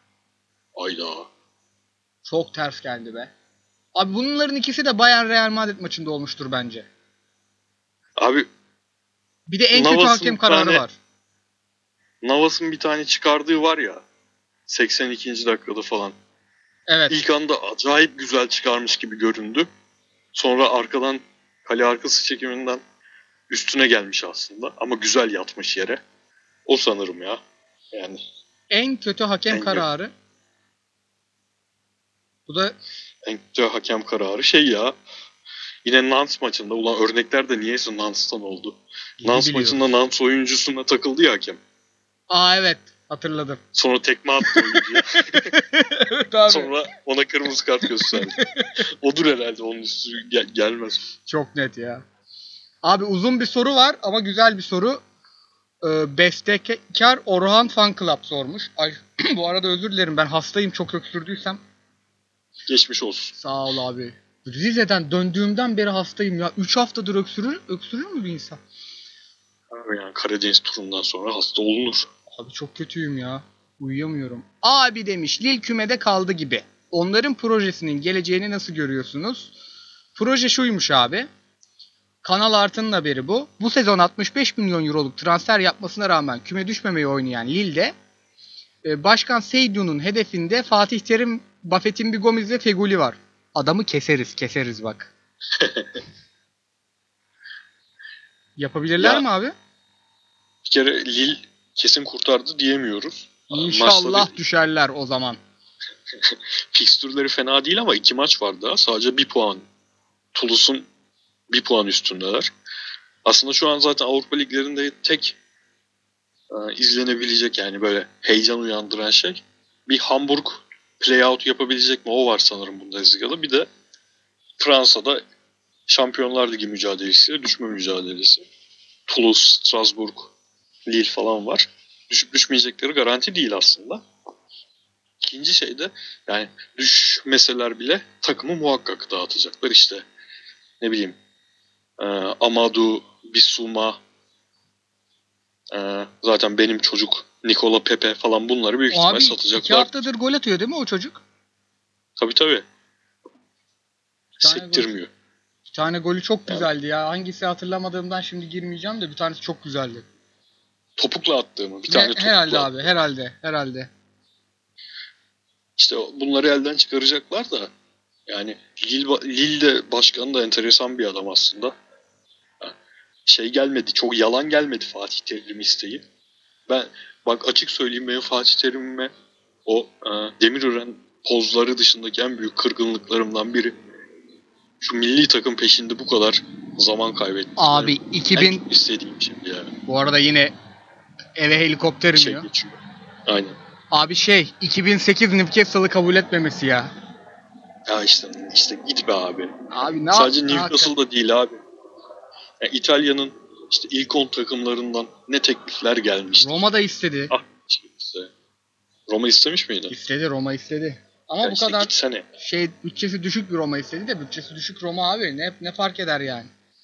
Çok ters geldi be. Abi bunların ikisi de Bayern Real Madrid maçında olmuştur bence. Abi bir de en kötü hakem kararı var. Navas'ın bir tane çıkardığı var ya 82. dakikada falan. Evet. İlk anda acayip güzel çıkarmış gibi göründü. Sonra arkadan kale arkası çekiminden üstüne gelmiş aslında. Ama güzel yatmış yere. O sanırım ya. Yani en kötü hakem kararı. Bu da en kötü hakem kararı şey ya. Yine Nantes maçında. Ulan örnekler de niyeyse Nantes'tan oldu. Nantes maçında Nantes oyuncusuna takıldı ya hakem. Aa evet. Hatırladım. Sonra tekme attı oyuncuya. Evet abi. Sonra ona kırmızı kart gösterdi. Odur herhalde, onun üstü gelmez. Çok net ya. Abi uzun bir soru var ama güzel bir soru. Bestekar Orhan Fan Club sormuş. Ay bu arada özür dilerim, ben hastayım, çok öksürdüysem. Geçmiş olsun. Sağ ol abi. Rize'den döndüğümden beri hastayım ya. 3 haftadır öksürür mü bir insan? Abi yani Karadeniz turundan sonra hasta olunur. Abi çok kötüyüm ya. Uyuyamıyorum. Abi demiş Lille kümede kaldı gibi. Onların projesinin geleceğini nasıl görüyorsunuz? Proje şuymuş abi. Kanal Artı'nın haberi bu. Bu sezon 65 milyon euroluk transfer yapmasına rağmen küme düşmemeyi oynayan Lille'de Başkan Seydou'nun hedefinde Fatih Terim, Buffett'in bir Gomez ve Feguli var. Adamı keseriz bak. Yapabilirler mi abi? Bir kere Lille kesin kurtardı diyemiyoruz. İnşallah düşerler o zaman. Fikstürleri fena değil ama 2 maç var daha. Sadece 1 puan. Toulouse'un 1 puan üstündeler. Aslında şu an zaten Avrupa liglerinde tek izlenebilecek, yani böyle heyecan uyandıran şey bir Hamburg playout yapabilecek mi? O var sanırım Bundesliga'da. Bir de Fransa'da Şampiyonlar Ligi mücadelesi, düşme mücadelesi. Toulouse, Strasbourg, Lille falan var. Düşüp düşmeyecekleri garanti değil aslında. İkinci şey de yani düşmeseler bile takımı muhakkak dağıtacaklar. İşte ne bileyim Amadou, Bissouma, zaten benim çocuk Nicola Pepe falan, bunları büyük ihtimal satacaklar. Abi 2 haftadır gol atıyor değil mi o çocuk? Tabii. Sektirmiyor. Bir tane golü çok güzeldi ya. Hangisi hatırlamadığımdan şimdi girmeyeceğim de bir tanesi çok güzeldi. Topukla attı mı? Bir tane topukla herhalde attı. Abi herhalde. İşte bunları elden çıkaracaklar da yani Lille başkanı da enteresan bir adam aslında. Şey gelmedi, çok yalan gelmedi Fatih Terim isteği. Ben bak açık söyleyeyim, benim Fatih Terim'e o Demirören pozları dışındaki en büyük kırgınlıklarımdan biri. Şu milli takım peşinde bu kadar zaman kaybettim. Abi en çok istediğim şey yani. Bu arada yine eve helikopter iniyor. Geçiyor. Aynen. Abi 2008 Newcastle'ı kabul etmemesi ya. Ya işte git be abi. Abi sadece Newcastle'da değil abi. Yani İtalya'nın işte ilk 10 takımlarından ne teklifler gelmişti. Roma da istedi. Roma istemiş miydi? İstedi, Roma istedi. Ama yani bu kadar gitsene. Bütçesi düşük bir Roma istedi de, bütçesi düşük Roma abi ne fark eder yani.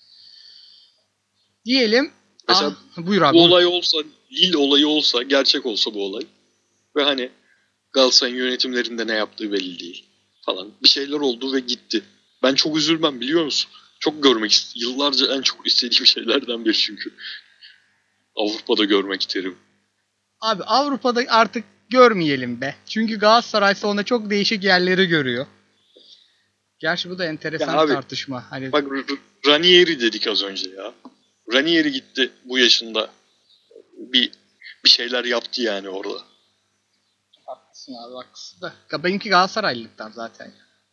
Diyelim. Mesela buyur abi. Bu olay olsa, Lille olayı olsa, gerçek olsa bu olay ve hani Galatasaray'ın yönetimlerinde ne yaptığı belli değil falan. Bir şeyler oldu ve gitti. Ben çok üzülmem, biliyor musun? Çok görmek istedim. Yıllarca en çok istediğim şeylerden biri çünkü. Avrupa'da görmek isterim. Abi Avrupa'da artık görmeyelim be. Çünkü Galatasaray sonra çok değişik yerleri görüyor. Gerçi bu da enteresan Ya abi, tartışma. Hani Bak Ranieri dedik az önce ya. Ranieri gitti bu yaşında. Bir şeyler yaptı yani orada. haklısın abi, haklısın da. Benimki Galatasaraylılıktan zaten.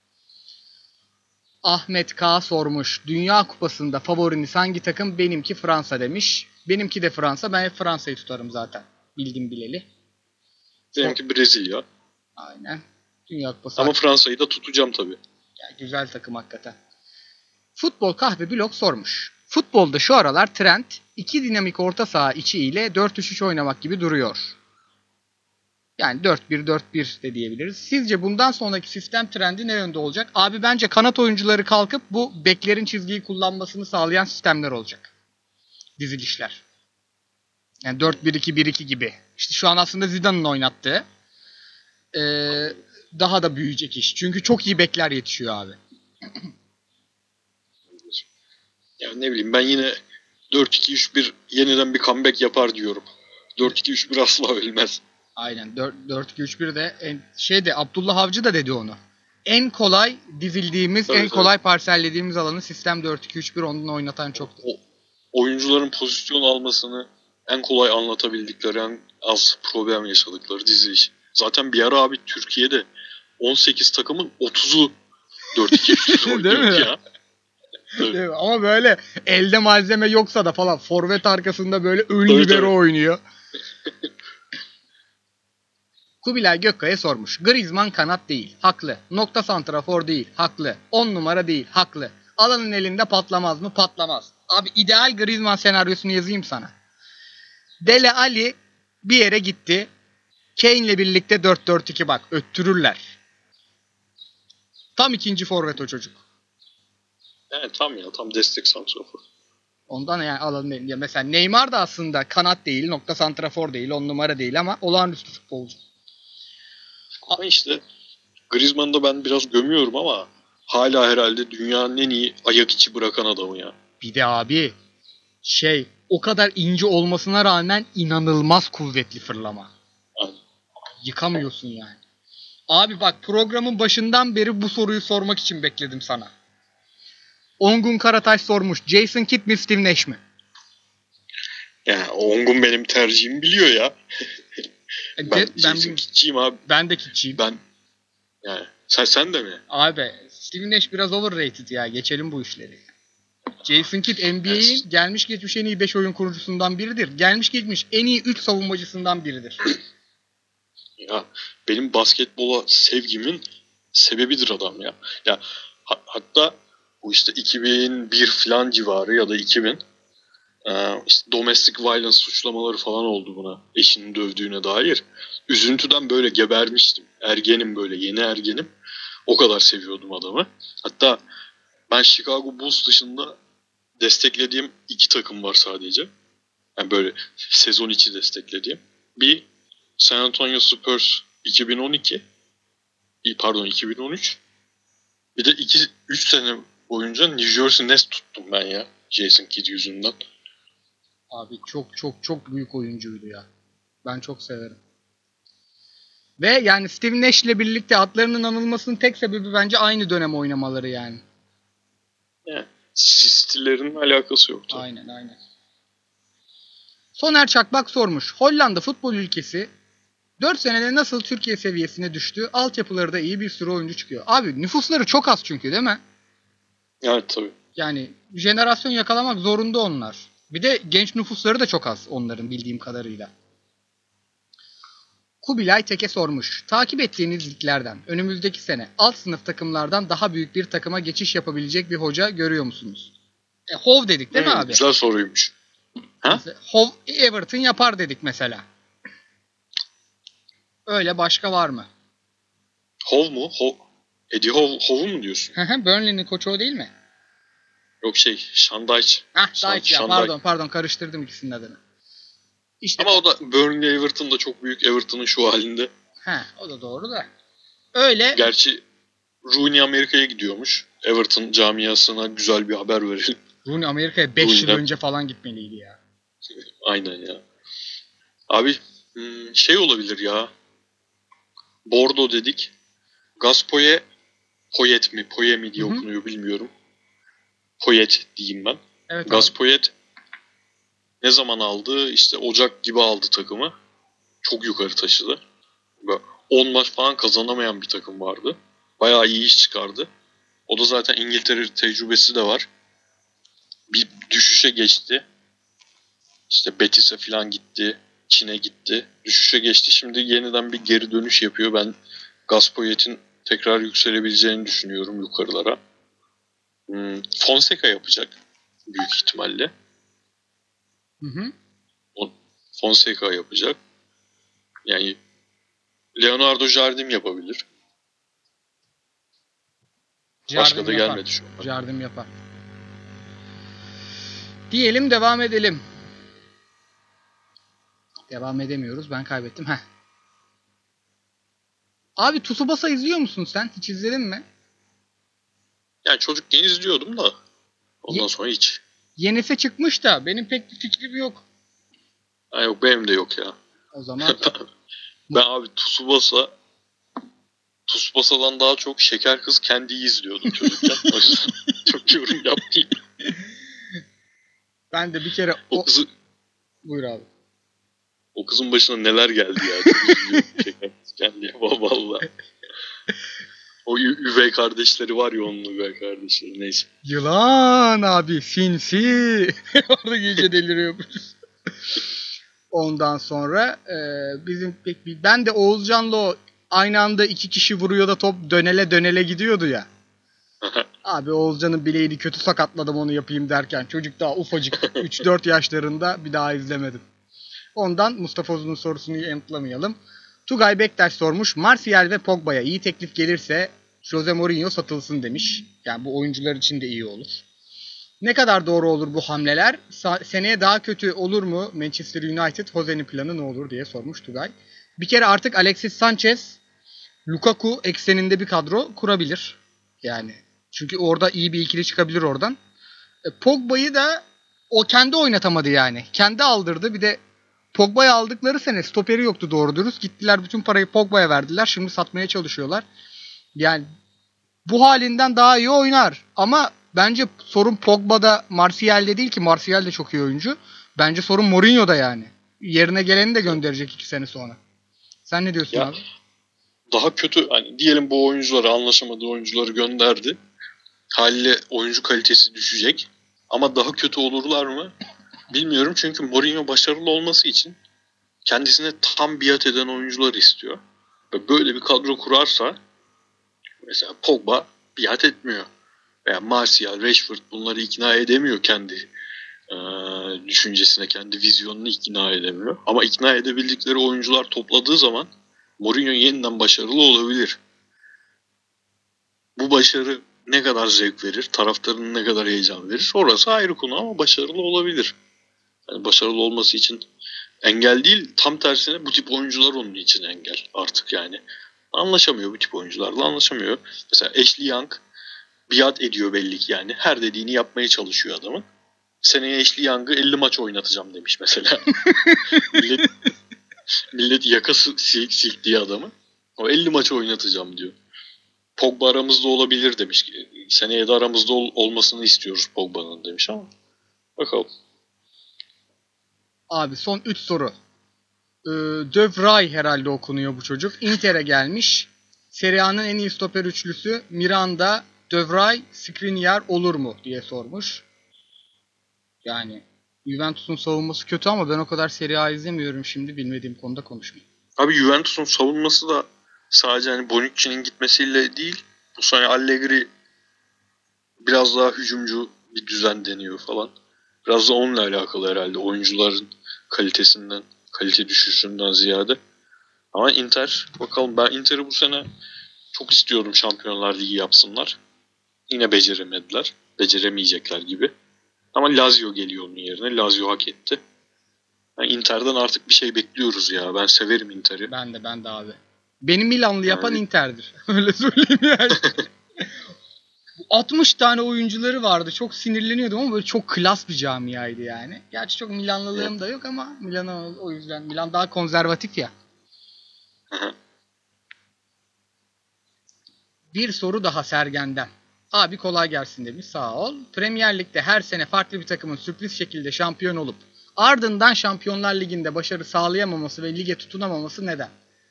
Ahmet K sormuş. Dünya Kupası'nda favoriniz hangi takım? Benimki Fransa demiş. Benimki de Fransa. Ben hep Fransa'yı tutarım zaten. Bildim bileli. Benimki Brezilya. Aynen. Dünya Kupası. Ama Fransa'yı da tutacağım tabii. Yani güzel takım hakikaten. Futbol kahve blog sormuş. Futbolda şu aralar trend 2 dinamik orta saha içi ile 4-3-3 oynamak gibi duruyor. Yani 4-1-4-1 de diyebiliriz. Sizce bundan sonraki sistem trendi ne yönde olacak? Abi bence kanat oyuncuları kalkıp bu beklerin çizgiyi kullanmasını sağlayan sistemler olacak. Dizilişler. Yani 4-1-2-1-2 gibi. İşte şu an aslında Zidane'ın oynattığı. Daha da büyüyecek iş. Çünkü çok iyi bekler yetişiyor abi. Yani ne bileyim, ben yine 4-2-3-1 yeniden bir comeback yapar diyorum. 4-2-3-1 asla ölmez. Aynen. 4-2-3-1 de Abdullah Avcı da dedi onu. En kolay dizildiğimiz, tabii, en kolay parsellediğimiz alanı sistem 4-2-3-1 ondan oynatan çoktu. Oyuncuların pozisyon almasını en kolay anlatabildikleri, en az problem yaşadıkları diziliş. Zaten bir ara abi Türkiye'de 18 takımın 30'u 4-2-3-1 oynuyor ya. Değil mi? Ama böyle elde malzeme yoksa da falan forvet arkasında böyle ön libero oynuyor. Kubilay Gökkaya sormuş. Griezmann kanat değil. Haklı. Nokta santrafor değil. Haklı. 10 numara değil. Haklı. Alanın elinde patlamaz mı? Patlamaz. Abi ideal Griezmann senaryosunu yazayım sana. Dele Alli bir yere gitti. Kane'le birlikte 4-4-2 bak. Öttürürler. Tam ikinci forvet o çocuk. Evet tam destek santrafor. Ondan yani alanın elinde. Mesela Neymar da aslında kanat değil. Nokta santrafor değil. 10 numara değil ama olağanüstü futbolcu. Ama işte Griezmann'ı da ben biraz gömüyorum ama hala herhalde dünyanın en iyi ayak içi bırakan adamı ya. Bir de abi o kadar ince olmasına rağmen inanılmaz kuvvetli fırlama. Aynen. Yıkamıyorsun yani. Abi bak programın başından beri bu soruyu sormak için bekledim sana. Ongun Karataş sormuş. Jason Kidd mi Steve Nash mi? Yani Ongun benim tercihimi biliyor ya. Ben Jason Kidd'ciyim abi. Ben de Kidd'ciyim. Yani sen de mi? Abi Steve Nash biraz overrated ya. Geçelim bu işleri. Jason Kidd NBA'in gelmiş geçmiş en iyi 5 oyun kurucusundan biridir. Gelmiş geçmiş en iyi 3 savunmacısından biridir. Ya benim basketbola sevgimin sebebidir adam ya. Ya hatta bu işte 2001 falan civarı ya da 2000 işte domestic violence suçlamaları falan oldu buna. Eşinin dövdüğüne dair. Üzüntüden böyle gebermiştim. Ergenim, böyle yeni ergenim. O kadar seviyordum adamı. Hatta ben Chicago Bulls dışında desteklediğim 2 takım var sadece. Yani böyle sezon içi desteklediğim. Bir San Antonio Spurs 2012. 2013. Bir de 3 sene boyunca New Jersey Nets tuttum ben ya. Jason Kidd yüzünden. Abi çok çok çok büyük oyuncuydu ya. Ben çok severim. Ve yani Steve Nash'le birlikte adlarının anılmasının tek sebebi bence aynı dönem oynamaları yani. Yani stillerinin alakası yoktu. Aynen. Soner Çakbak sormuş. Hollanda futbol ülkesi 4 senede nasıl Türkiye seviyesine düştü? Altyapıları da iyi, bir sürü oyuncu çıkıyor. Abi nüfusları çok az çünkü değil mi? Evet tabii. Yani jenerasyon yakalamak zorunda onlar. Bir de genç nüfusları da çok az onların bildiğim kadarıyla. Kubilay Teke sormuş. Takip ettiğiniz liglerden önümüzdeki sene alt sınıf takımlardan daha büyük bir takıma geçiş yapabilecek bir hoca görüyor musunuz? Hov dedik değil mi abi? Güzel soruymuş. Ha? Hov Everton yapar dedik mesela. Öyle başka var mı? Hov mu? Eddie Howe mu diyorsun? Burnley'nin koçu o değil mi? Yok Sean Dyche. Dyche ya pardon karıştırdım ikisinin adını. İşte, ama o da Burnley Everton'da çok büyük, Everton'ın şu halinde. O da doğru da. Öyle. Gerçi Rooney Amerika'ya gidiyormuş. Everton camiasına güzel bir haber verelim. Rooney Amerika'ya 5 yıl önce falan gitmeliydi ya. Aynen ya. Abi olabilir ya. Bordo dedik. Gaspoye Poyet mi, Poye mi diye Hı hı. okunuyor bilmiyorum. Poyet diyeyim ben. Evet abi. Gaspoyet ne zaman aldı? İşte Ocak gibi aldı takımı. Çok yukarı taşıdı. Böyle 10 maç falan kazanamayan bir takım vardı. Bayağı iyi iş çıkardı. O da zaten İngiltere tecrübesi de var. Bir düşüşe geçti. İşte Betis'e falan gitti. Çin'e gitti. Düşüşe geçti. Şimdi yeniden bir geri dönüş yapıyor. Ben Gaspoyet'in tekrar yükselebileceğini düşünüyorum yukarılara. Fonseca yapacak. Büyük ihtimalle. Hı hı. Fonseca yapacak. Yani Leonardo Jardim yapabilir. Başka da Jardim yapar. gelmedi şu an. Jardim yapar. Diyelim devam edelim. Devam edemiyoruz. Ben kaybettim. Heh. Abi Tsubasa izliyor musun sen? Hiç izledin mi? Yani çocukken izliyordum da ondan Ye- sonra hiç. Yenisi çıkmış da benim pek bir fikrim yok. Ha yok benim de yok ya. O zaman Ben abi Tsubasa'dan daha çok Şeker Kız Kendi'yi izliyordum çocukken. O yüzden çok yorum yapmayayım. ben de bir kere Buyur abi. O kızın başına neler geldi ya. Çok üzülüyorum Şeker Kız Kendi'ye. Vallahi. O üvey kardeşleri var ya onun üvey kardeşleri. Neyse. Yılan abi sinsi. Orada gece deliriyormuş. Ondan sonra bizim ben de Oğuzcan'la o aynı anda iki kişi vuruyor da top dönele dönele gidiyordu ya. Abi Oğuzcan'ın bileğini kötü sakatladım onu yapayım derken. Çocuk daha ufacık 3-4 yaşlarında bir daha izlemedim. Ondan Mustafa Uzun'un sorusunu yanıtlamayalım. Tugay Bektaş sormuş. Martial ve Pogba'ya iyi teklif gelirse Jose Mourinho satılsın demiş. Yani bu oyuncular için de iyi olur. Ne kadar doğru olur bu hamleler? Seneye daha kötü olur mu Manchester United? Jose'nin planı ne olur diye sormuş Tugay. Bir kere artık Alexis Sanchez, Lukaku ekseninde bir kadro kurabilir. Yani çünkü orada iyi bir ikili çıkabilir oradan. Pogba'yı da o kendi oynatamadı yani. Kendi aldırdı. Bir de Pogba'yı aldıkları sene stoperi yoktu doğru dürüst. Gittiler bütün parayı Pogba'ya verdiler. Şimdi satmaya çalışıyorlar. Yani bu halinden daha iyi oynar. Ama bence sorun Pogba'da, Martial'de değil ki. Martial de çok iyi oyuncu. Bence sorun Mourinho'da yani. Yerine geleni de gönderecek 2 sene sonra. Sen ne diyorsun Ya, abi? daha kötü hani diyelim bu oyuncuları anlaşamadığı oyuncuları gönderdi. Haliyle oyuncu kalitesi düşecek. Ama daha kötü olurlar mı? Bilmiyorum çünkü Mourinho başarılı olması için kendisine tam biat eden oyuncular istiyor. Ve böyle bir kadro kurarsa mesela Pogba biat etmiyor. Veya Martial, Rashford bunları ikna edemiyor kendi düşüncesine, kendi vizyonunu ikna edemiyor. Ama ikna edebildikleri oyuncular topladığı zaman Mourinho yeniden başarılı olabilir. Bu başarı ne kadar zevk verir, taraftarın ne kadar heyecan verir orası ayrı konu ama başarılı olabilir. Yani başarılı olması için engel değil, tam tersine bu tip oyuncular onun için engel artık yani. Anlaşamıyor bu tip oyuncularla anlaşamıyor. Mesela Ashley Young biat ediyor belli ki yani. Her dediğini yapmaya çalışıyor adamın. Seneye Ashley Young'ı 50 maç oynatacağım demiş mesela. millet yakası silktiği adamı. O 50 maç oynatacağım diyor. Pogba aramızda olabilir demiş. Seneye de aramızda olmasını istiyoruz Pogba'nın demiş ama. Bakalım. Abi son 3 soru. De Vrij herhalde okunuyor bu çocuk. Inter'e gelmiş. Serie A'nın en iyi stoper üçlüsü Miranda, De Vrij, Skriniar olur mu diye sormuş. Yani Juventus'un savunması kötü ama ben o kadar Serie A izlemiyorum şimdi bilmediğim konuda konuşmayayım. Abi Juventus'un savunması da sadece hani Bonucci'nin gitmesiyle değil. Bu sene Allegri biraz daha hücumcu bir düzen deniyor falan. Biraz da onunla alakalı herhalde oyuncuların kalitesinden, kalite düşüşünden ziyade. Ama Inter, bakalım ben Inter'i bu sene çok istiyorum Şampiyonlar Ligi yapsınlar. Yine beceremediler. Beceremeyecekler gibi. Ama Lazio geliyor onun yerine. Lazio hak etti. Yani Inter'den artık bir şey bekliyoruz ya. Ben severim Inter'i. Ben de abi. Beni Milanlı yapan Yani... Inter'dir. Öyle söyleyeyim yani. 60 tane oyuncuları vardı. Çok sinirleniyordum ama böyle çok klas bir camiaydı yani. Gerçi çok Milanlılığım da yok ama Milan'a o yüzden Milan daha konservatif ya. Bir soru daha Sergen'den. Abi kolay gelsin demiş. Sağ ol. Premier Lig'de her sene farklı bir takımın sürpriz şekilde şampiyon olup ardından Şampiyonlar Ligi'nde başarı sağlayamaması ve lige tutunamaması neden?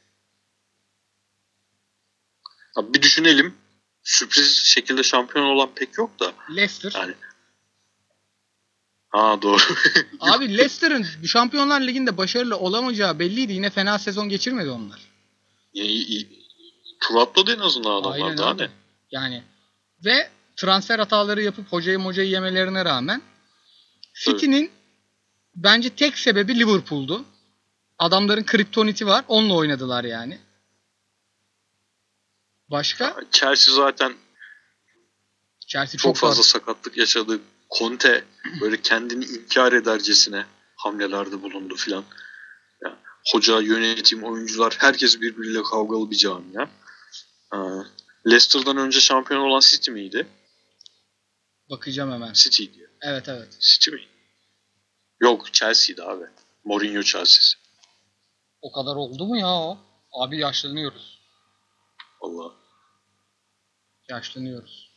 Abi bir düşünelim. Sürpriz şekilde şampiyon olan pek yok da. Leicester. Yani. Ha doğru. Abi Leicester'ın Şampiyonlar Ligi'nde başarılı olamayacağı belliydi. Yine fena sezon geçirmedi onlar. Tur atladı en azından adamlar. Aynen Daha abi. ne? Yani ve transfer hataları yapıp hocayı yemelerine rağmen City'nin bence tek sebebi Liverpool'du. Adamların kriptoniti var. Onunla oynadılar yani. Başka? Chelsea zaten Chelsea çok fazla var. sakatlık yaşadı. Conte böyle kendini inkar edercesine hamlelerde bulundu filan. Yani hoca, yönetim, oyuncular herkes birbiriyle kavgalı bir camia. Leicester'dan önce şampiyon olan City miydi? Bakacağım hemen. City'ydi. Evet. City mi? Yok, Chelsea'ydi abi. Mourinho Chelsea'si. O kadar oldu mu ya o? Abi yaşlanıyoruz. Vallahi. Yaşlanıyoruz.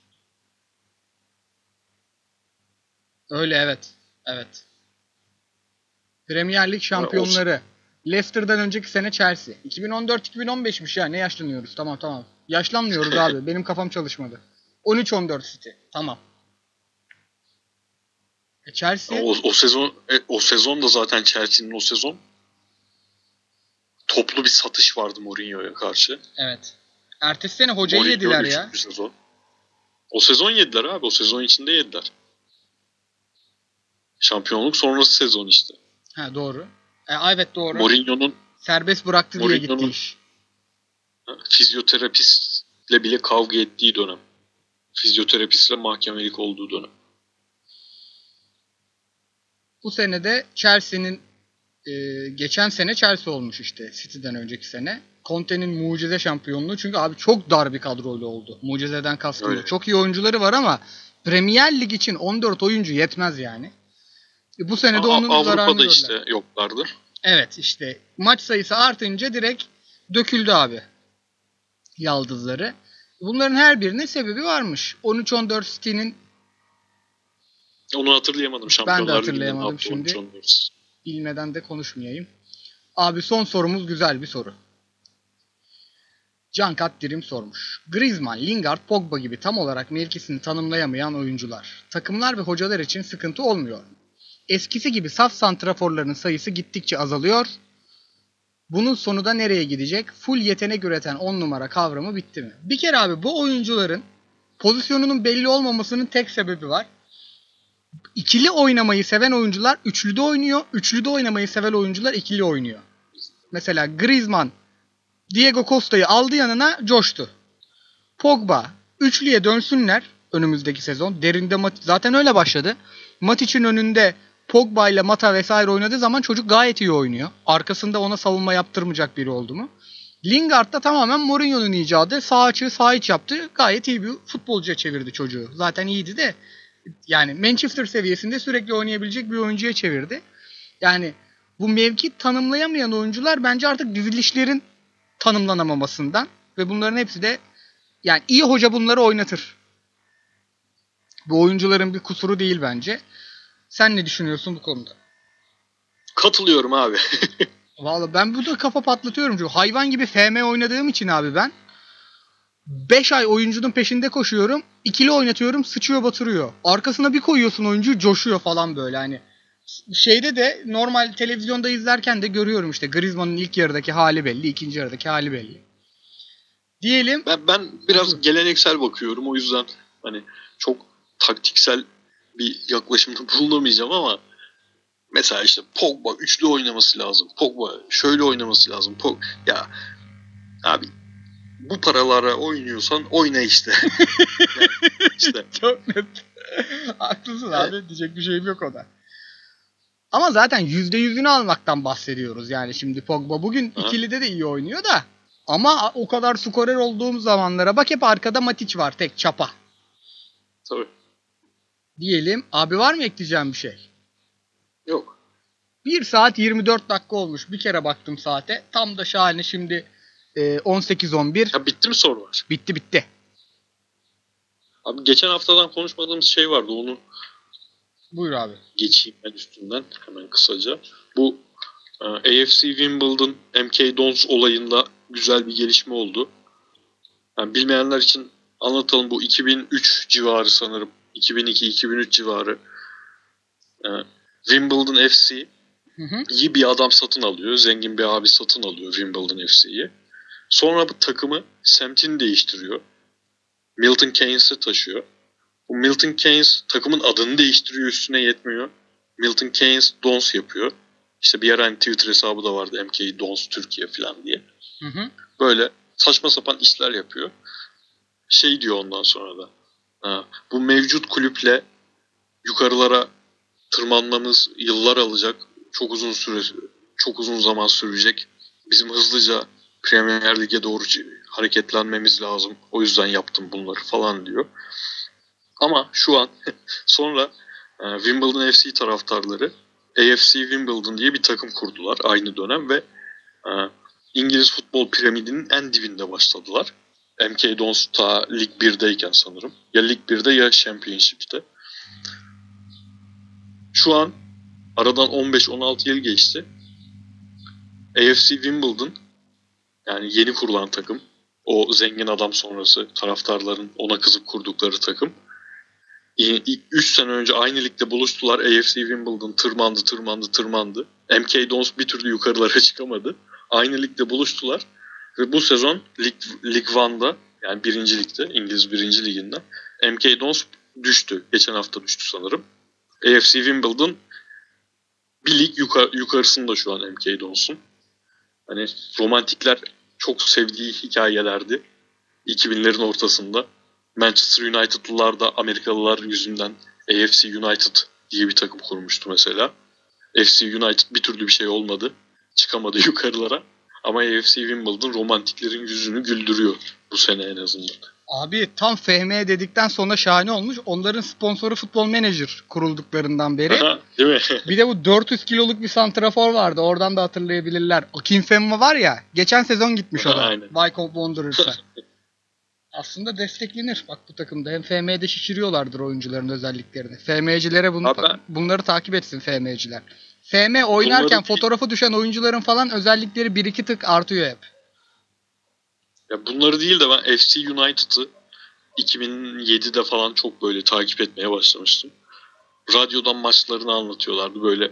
Öyle evet. Premier Lig şampiyonları. Leicester'dan önceki sene Chelsea. 2014-2015'miş ya, ne yaşlanıyoruz? Tamam. Yaşlanmıyoruz abi. Benim kafam çalışmadı. 13-14 City. Tamam. Chelsea. O sezon da zaten Chelsea'nin o sezon toplu bir satış vardı Mourinho'ya karşı. Evet. Ertesi sene hocayı Mourinho yediler ya. Sezon. O sezon yediler abi. O sezon içinde yediler. Şampiyonluk sonrası sezon işte. Ha doğru. Evet doğru. Mourinho'nun serbest bıraktı diye gitti iş. Fizyoterapistle bile kavga ettiği dönem. Fizyoterapistle mahkemelik olduğu dönem. Bu sene de Chelsea'nin geçen sene Chelsea olmuş işte City'den önceki sene. Conte'nin mucize şampiyonluğu, çünkü abi çok dar bir kadroyla oldu. Mucizeden kastım. Öyle. Çok iyi oyuncuları var ama Premier Lig için 14 oyuncu yetmez yani. Bu sene de onun zararını Avrupa'da gördüler. işte yoklardı. Evet işte maç sayısı artınca direkt döküldü abi yaldızları. Bunların her birinin sebebi varmış. 13-14 City'nin, onu hatırlayamadım. ben de hatırlayamadım şimdi. 13-14. Bilmeden de konuşmayayım. Abi son sorumuz güzel bir soru. Can Katdirim sormuş. Griezmann, Lingard, Pogba gibi tam olarak mevkisini tanımlayamayan oyuncular takımlar ve hocalar için sıkıntı olmuyor mu? Eskisi gibi saf santraforların sayısı gittikçe azalıyor. Bunun sonu da nereye gidecek? Full yetenek üreten 10 numara kavramı bitti mi? Bir kere abi bu oyuncuların pozisyonunun belli olmamasının tek sebebi var. İkili oynamayı seven oyuncular üçlüde oynuyor. Üçlüde oynamayı seven oyuncular ikili oynuyor. Mesela Griezmann Diego Costa'yı aldı yanına, coştu. Pogba üçlüye dönsünler önümüzdeki sezon. Derinde zaten öyle başladı. Matic'in önünde Pogba ile Mata vesaire oynadığı zaman çocuk gayet iyi oynuyor. Arkasında ona savunma yaptırmayacak biri oldu mu? Lingard da tamamen Mourinho'nun icadı. Sağ açığı sağ iç yaptı. Gayet iyi bir futbolcuya çevirdi çocuğu. Zaten iyiydi de yani Manchester seviyesinde sürekli oynayabilecek bir oyuncuya çevirdi. Yani bu mevki tanımlayamayan oyuncular bence artık dizilişlerin tanımlanamamasından ve bunların hepsi de yani iyi hoca bunları oynatır. Bu oyuncuların bir kusuru değil bence. Sen ne düşünüyorsun bu konuda? Katılıyorum abi. Vallahi ben burada kafa patlatıyorum. Çünkü hayvan gibi FM oynadığım için abi ben 5 ay oyuncunun peşinde koşuyorum. İkili oynatıyorum, sıçıyor batırıyor. Arkasına bir koyuyorsun oyuncu, coşuyor falan böyle hani. Şeyde de normal televizyonda izlerken de görüyorum işte Griezmann'ın ilk yarıdaki hali belli, ikinci yarıdaki hali belli. Diyelim. Ben biraz geleneksel bakıyorum. O yüzden hani çok taktiksel bir yaklaşımda bulunamayacağım ama mesela işte Pogba üçlü oynaması lazım. Pogba şöyle oynaması lazım. Ya abi bu paralara oynuyorsan oyna işte. Yani işte. Çok net. Haklısın abi. Evet. Diyecek bir şeyim yok o da. Ama zaten %100'ünü almaktan bahsediyoruz. Yani şimdi Pogba bugün ikilide de iyi oynuyor da. Ama o kadar skorer olduğum zamanlara bak, hep arkada Matic var tek çapa. Tabii. Diyelim. Abi var mı ekleyeceğim bir şey? Yok. 1 saat 24 dakika olmuş. Bir kere baktım saate. Tam da şahane şimdi 18-11. Ya bitti mi sorular? Bitti. Abi geçen haftadan konuşmadığımız şey vardı. Onu Buyur abi. geçeyim ben üstünden hemen kısaca. Bu AFC Wimbledon MK Dons olayında güzel bir gelişme oldu. Yani bilmeyenler için anlatalım. Bu 2003 civarı sanırım. 2002-2003 civarı. E, Wimbledon FC'yi bir adam satın alıyor. Zengin bir abi satın alıyor Wimbledon FC'yi. Sonra bu takımı semtini değiştiriyor. Milton Keynes'e taşıyor. Bu Milton Keynes takımın adını değiştiriyor, üstüne yetmiyor. Milton Keynes Dons yapıyor. İşte bir ara hani Twitter hesabı da vardı, MK Dons Türkiye falan diye. Böyle saçma sapan işler yapıyor. Şey diyor ondan sonra da. Bu mevcut kulüple yukarılara tırmanmamız yıllar alacak. Çok uzun zaman sürecek. Bizim hızlıca Premier Lig'e doğru hareketlenmemiz lazım. O yüzden yaptım bunları falan diyor. Ama şu an sonra Wimbledon FC taraftarları AFC Wimbledon diye bir takım kurdular aynı dönem ve İngiliz futbol piramidinin en dibinde başladılar. MK Dons ta Lig 1'deyken sanırım. Ya Lig 1'de ya Championship'te. Şu an aradan 15-16 yıl geçti. AFC Wimbledon, yani yeni kurulan takım, o zengin adam sonrası taraftarların ona kızıp kurdukları takım. 3 sene önce aynı ligde buluştular. AFC Wimbledon tırmandı. MK Dons bir türlü yukarılara çıkamadı. Aynı ligde buluştular. Ve bu sezon Lig 1'da, yani 1. ligde, İngiliz 1. liginde MK Dons düştü. Geçen hafta düştü sanırım. AFC Wimbledon bir lig yukarısında şu an MK Dons'un. Hani romantikler çok sevdiği hikayelerdi. 2000'lerin ortasında. Manchester United'lılar da Amerikalılar yüzünden AFC United diye bir takım kurmuştu mesela. FC United bir türlü bir şey olmadı. Çıkamadı yukarılara. Ama AFC Wimbledon romantiklerin yüzünü güldürüyor bu sene en azından. Abi tam FM dedikten sonra şahane olmuş. Onların sponsoru Football Manager kurulduklarından beri. Aha, değil mi? Bir de bu 400 kiloluk bir santrafor vardı. Oradan da hatırlayabilirler. Akinfenwa var ya. Geçen sezon gitmiş o da. Wycombe Wanderers'a. Aslında desteklenir bak bu takımda. Hem FM'de şişiriyorlardır oyuncuların özelliklerini. FM'cilere bunları takip etsin FM'ciler. FM oynarken fotoğrafı düşen oyuncuların falan özellikleri 1-2 tık artıyor hep. Ya bunları değil de ben FC United'ı 2007'de falan çok böyle takip etmeye başlamıştım. Radyodan maçlarını anlatıyorlardı. Böyle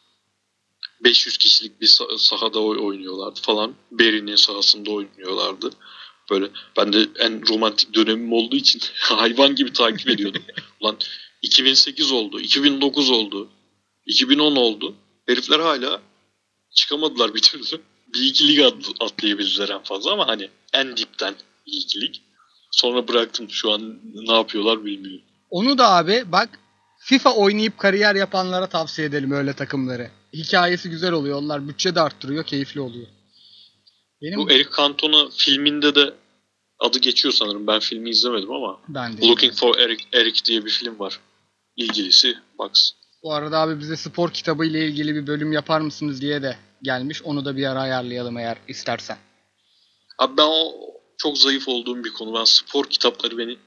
500 kişilik bir sahada oynuyorlardı falan. Berry'nin sahasında oynuyorlardı. Böyle ben de en romantik dönemim olduğu için hayvan gibi takip ediyordum. Ulan 2008 oldu, 2009 oldu, 2010 oldu. Herifler hala çıkamadılar bir türlü. Bir iki lig atlayabildiler en fazla ama hani en dipten bir iki lig. Sonra bıraktım. Şu an ne yapıyorlar bilmiyorum. Onu da abi bak FIFA oynayıp kariyer yapanlara tavsiye edelim öyle takımları. Hikayesi güzel oluyor. Onlar bütçe de arttırıyor. Keyifli oluyor. Bu Eric Cantona filminde de adı geçiyor sanırım. Ben filmi izlemedim ama. Ben de. Looking for Eric diye bir film var. İlgilisi baksın. Bu arada abi bize spor kitabı ile ilgili bir bölüm yapar mısınız diye de gelmiş. Onu da bir ara ayarlayalım eğer istersen. Abi ben o çok zayıf olduğum bir konu. Ben spor kitapları beni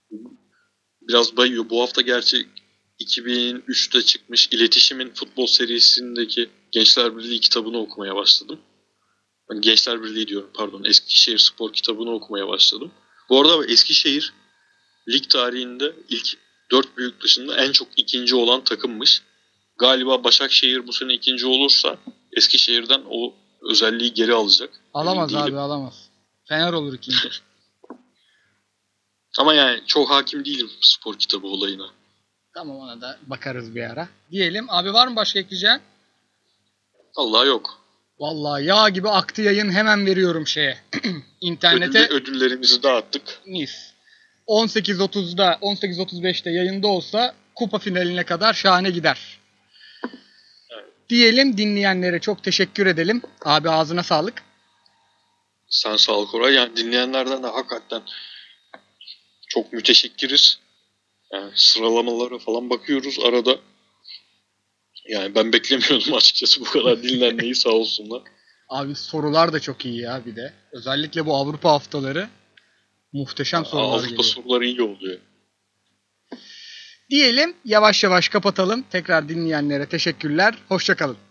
biraz bayıyor. Bu hafta gerçi 2003'te çıkmış İletişim'in futbol serisindeki Gençler Birliği kitabını okumaya başladım. Yani Gençler Birliği diyorum pardon. Eskişehir Spor kitabını okumaya başladım. Bu arada Eskişehir lig tarihinde ilk 4 büyük dışında en çok ikinci olan takımmış. Galiba Başakşehir bu sene ikinci olursa Eskişehir'den o özelliği geri alacak. Alamaz abi alamaz. Fener olur ikinci. Ama yani çok hakim değilim spor kitabı olayına. Tamam ona da bakarız bir ara. Diyelim abi var mı başka ekleyeceğin? Allah yok. Vallahi yağ gibi aktı yayın hemen veriyorum şeye. İnternete. Ödüllerimizi dağıttık. Mis. 18.30'da 18.35'te yayında olsa kupa finaline kadar şahane gider. Evet. Diyelim dinleyenlere çok teşekkür edelim. Abi ağzına sağlık. Sen sağ ol Koray. Yani dinleyenlerden de hakikaten çok müteşekkiriz. Yani sıralamalara falan bakıyoruz arada. Yani ben beklemiyordum açıkçası bu kadar dinlenmeyi sağ olsunlar. Abi sorular da çok iyi ya bir de. Özellikle bu Avrupa haftaları muhteşem sorular Avrupa geliyor. soruları iyi oluyor. Diyelim, yavaş yavaş kapatalım. Tekrar dinleyenlere teşekkürler. Hoşça kalın.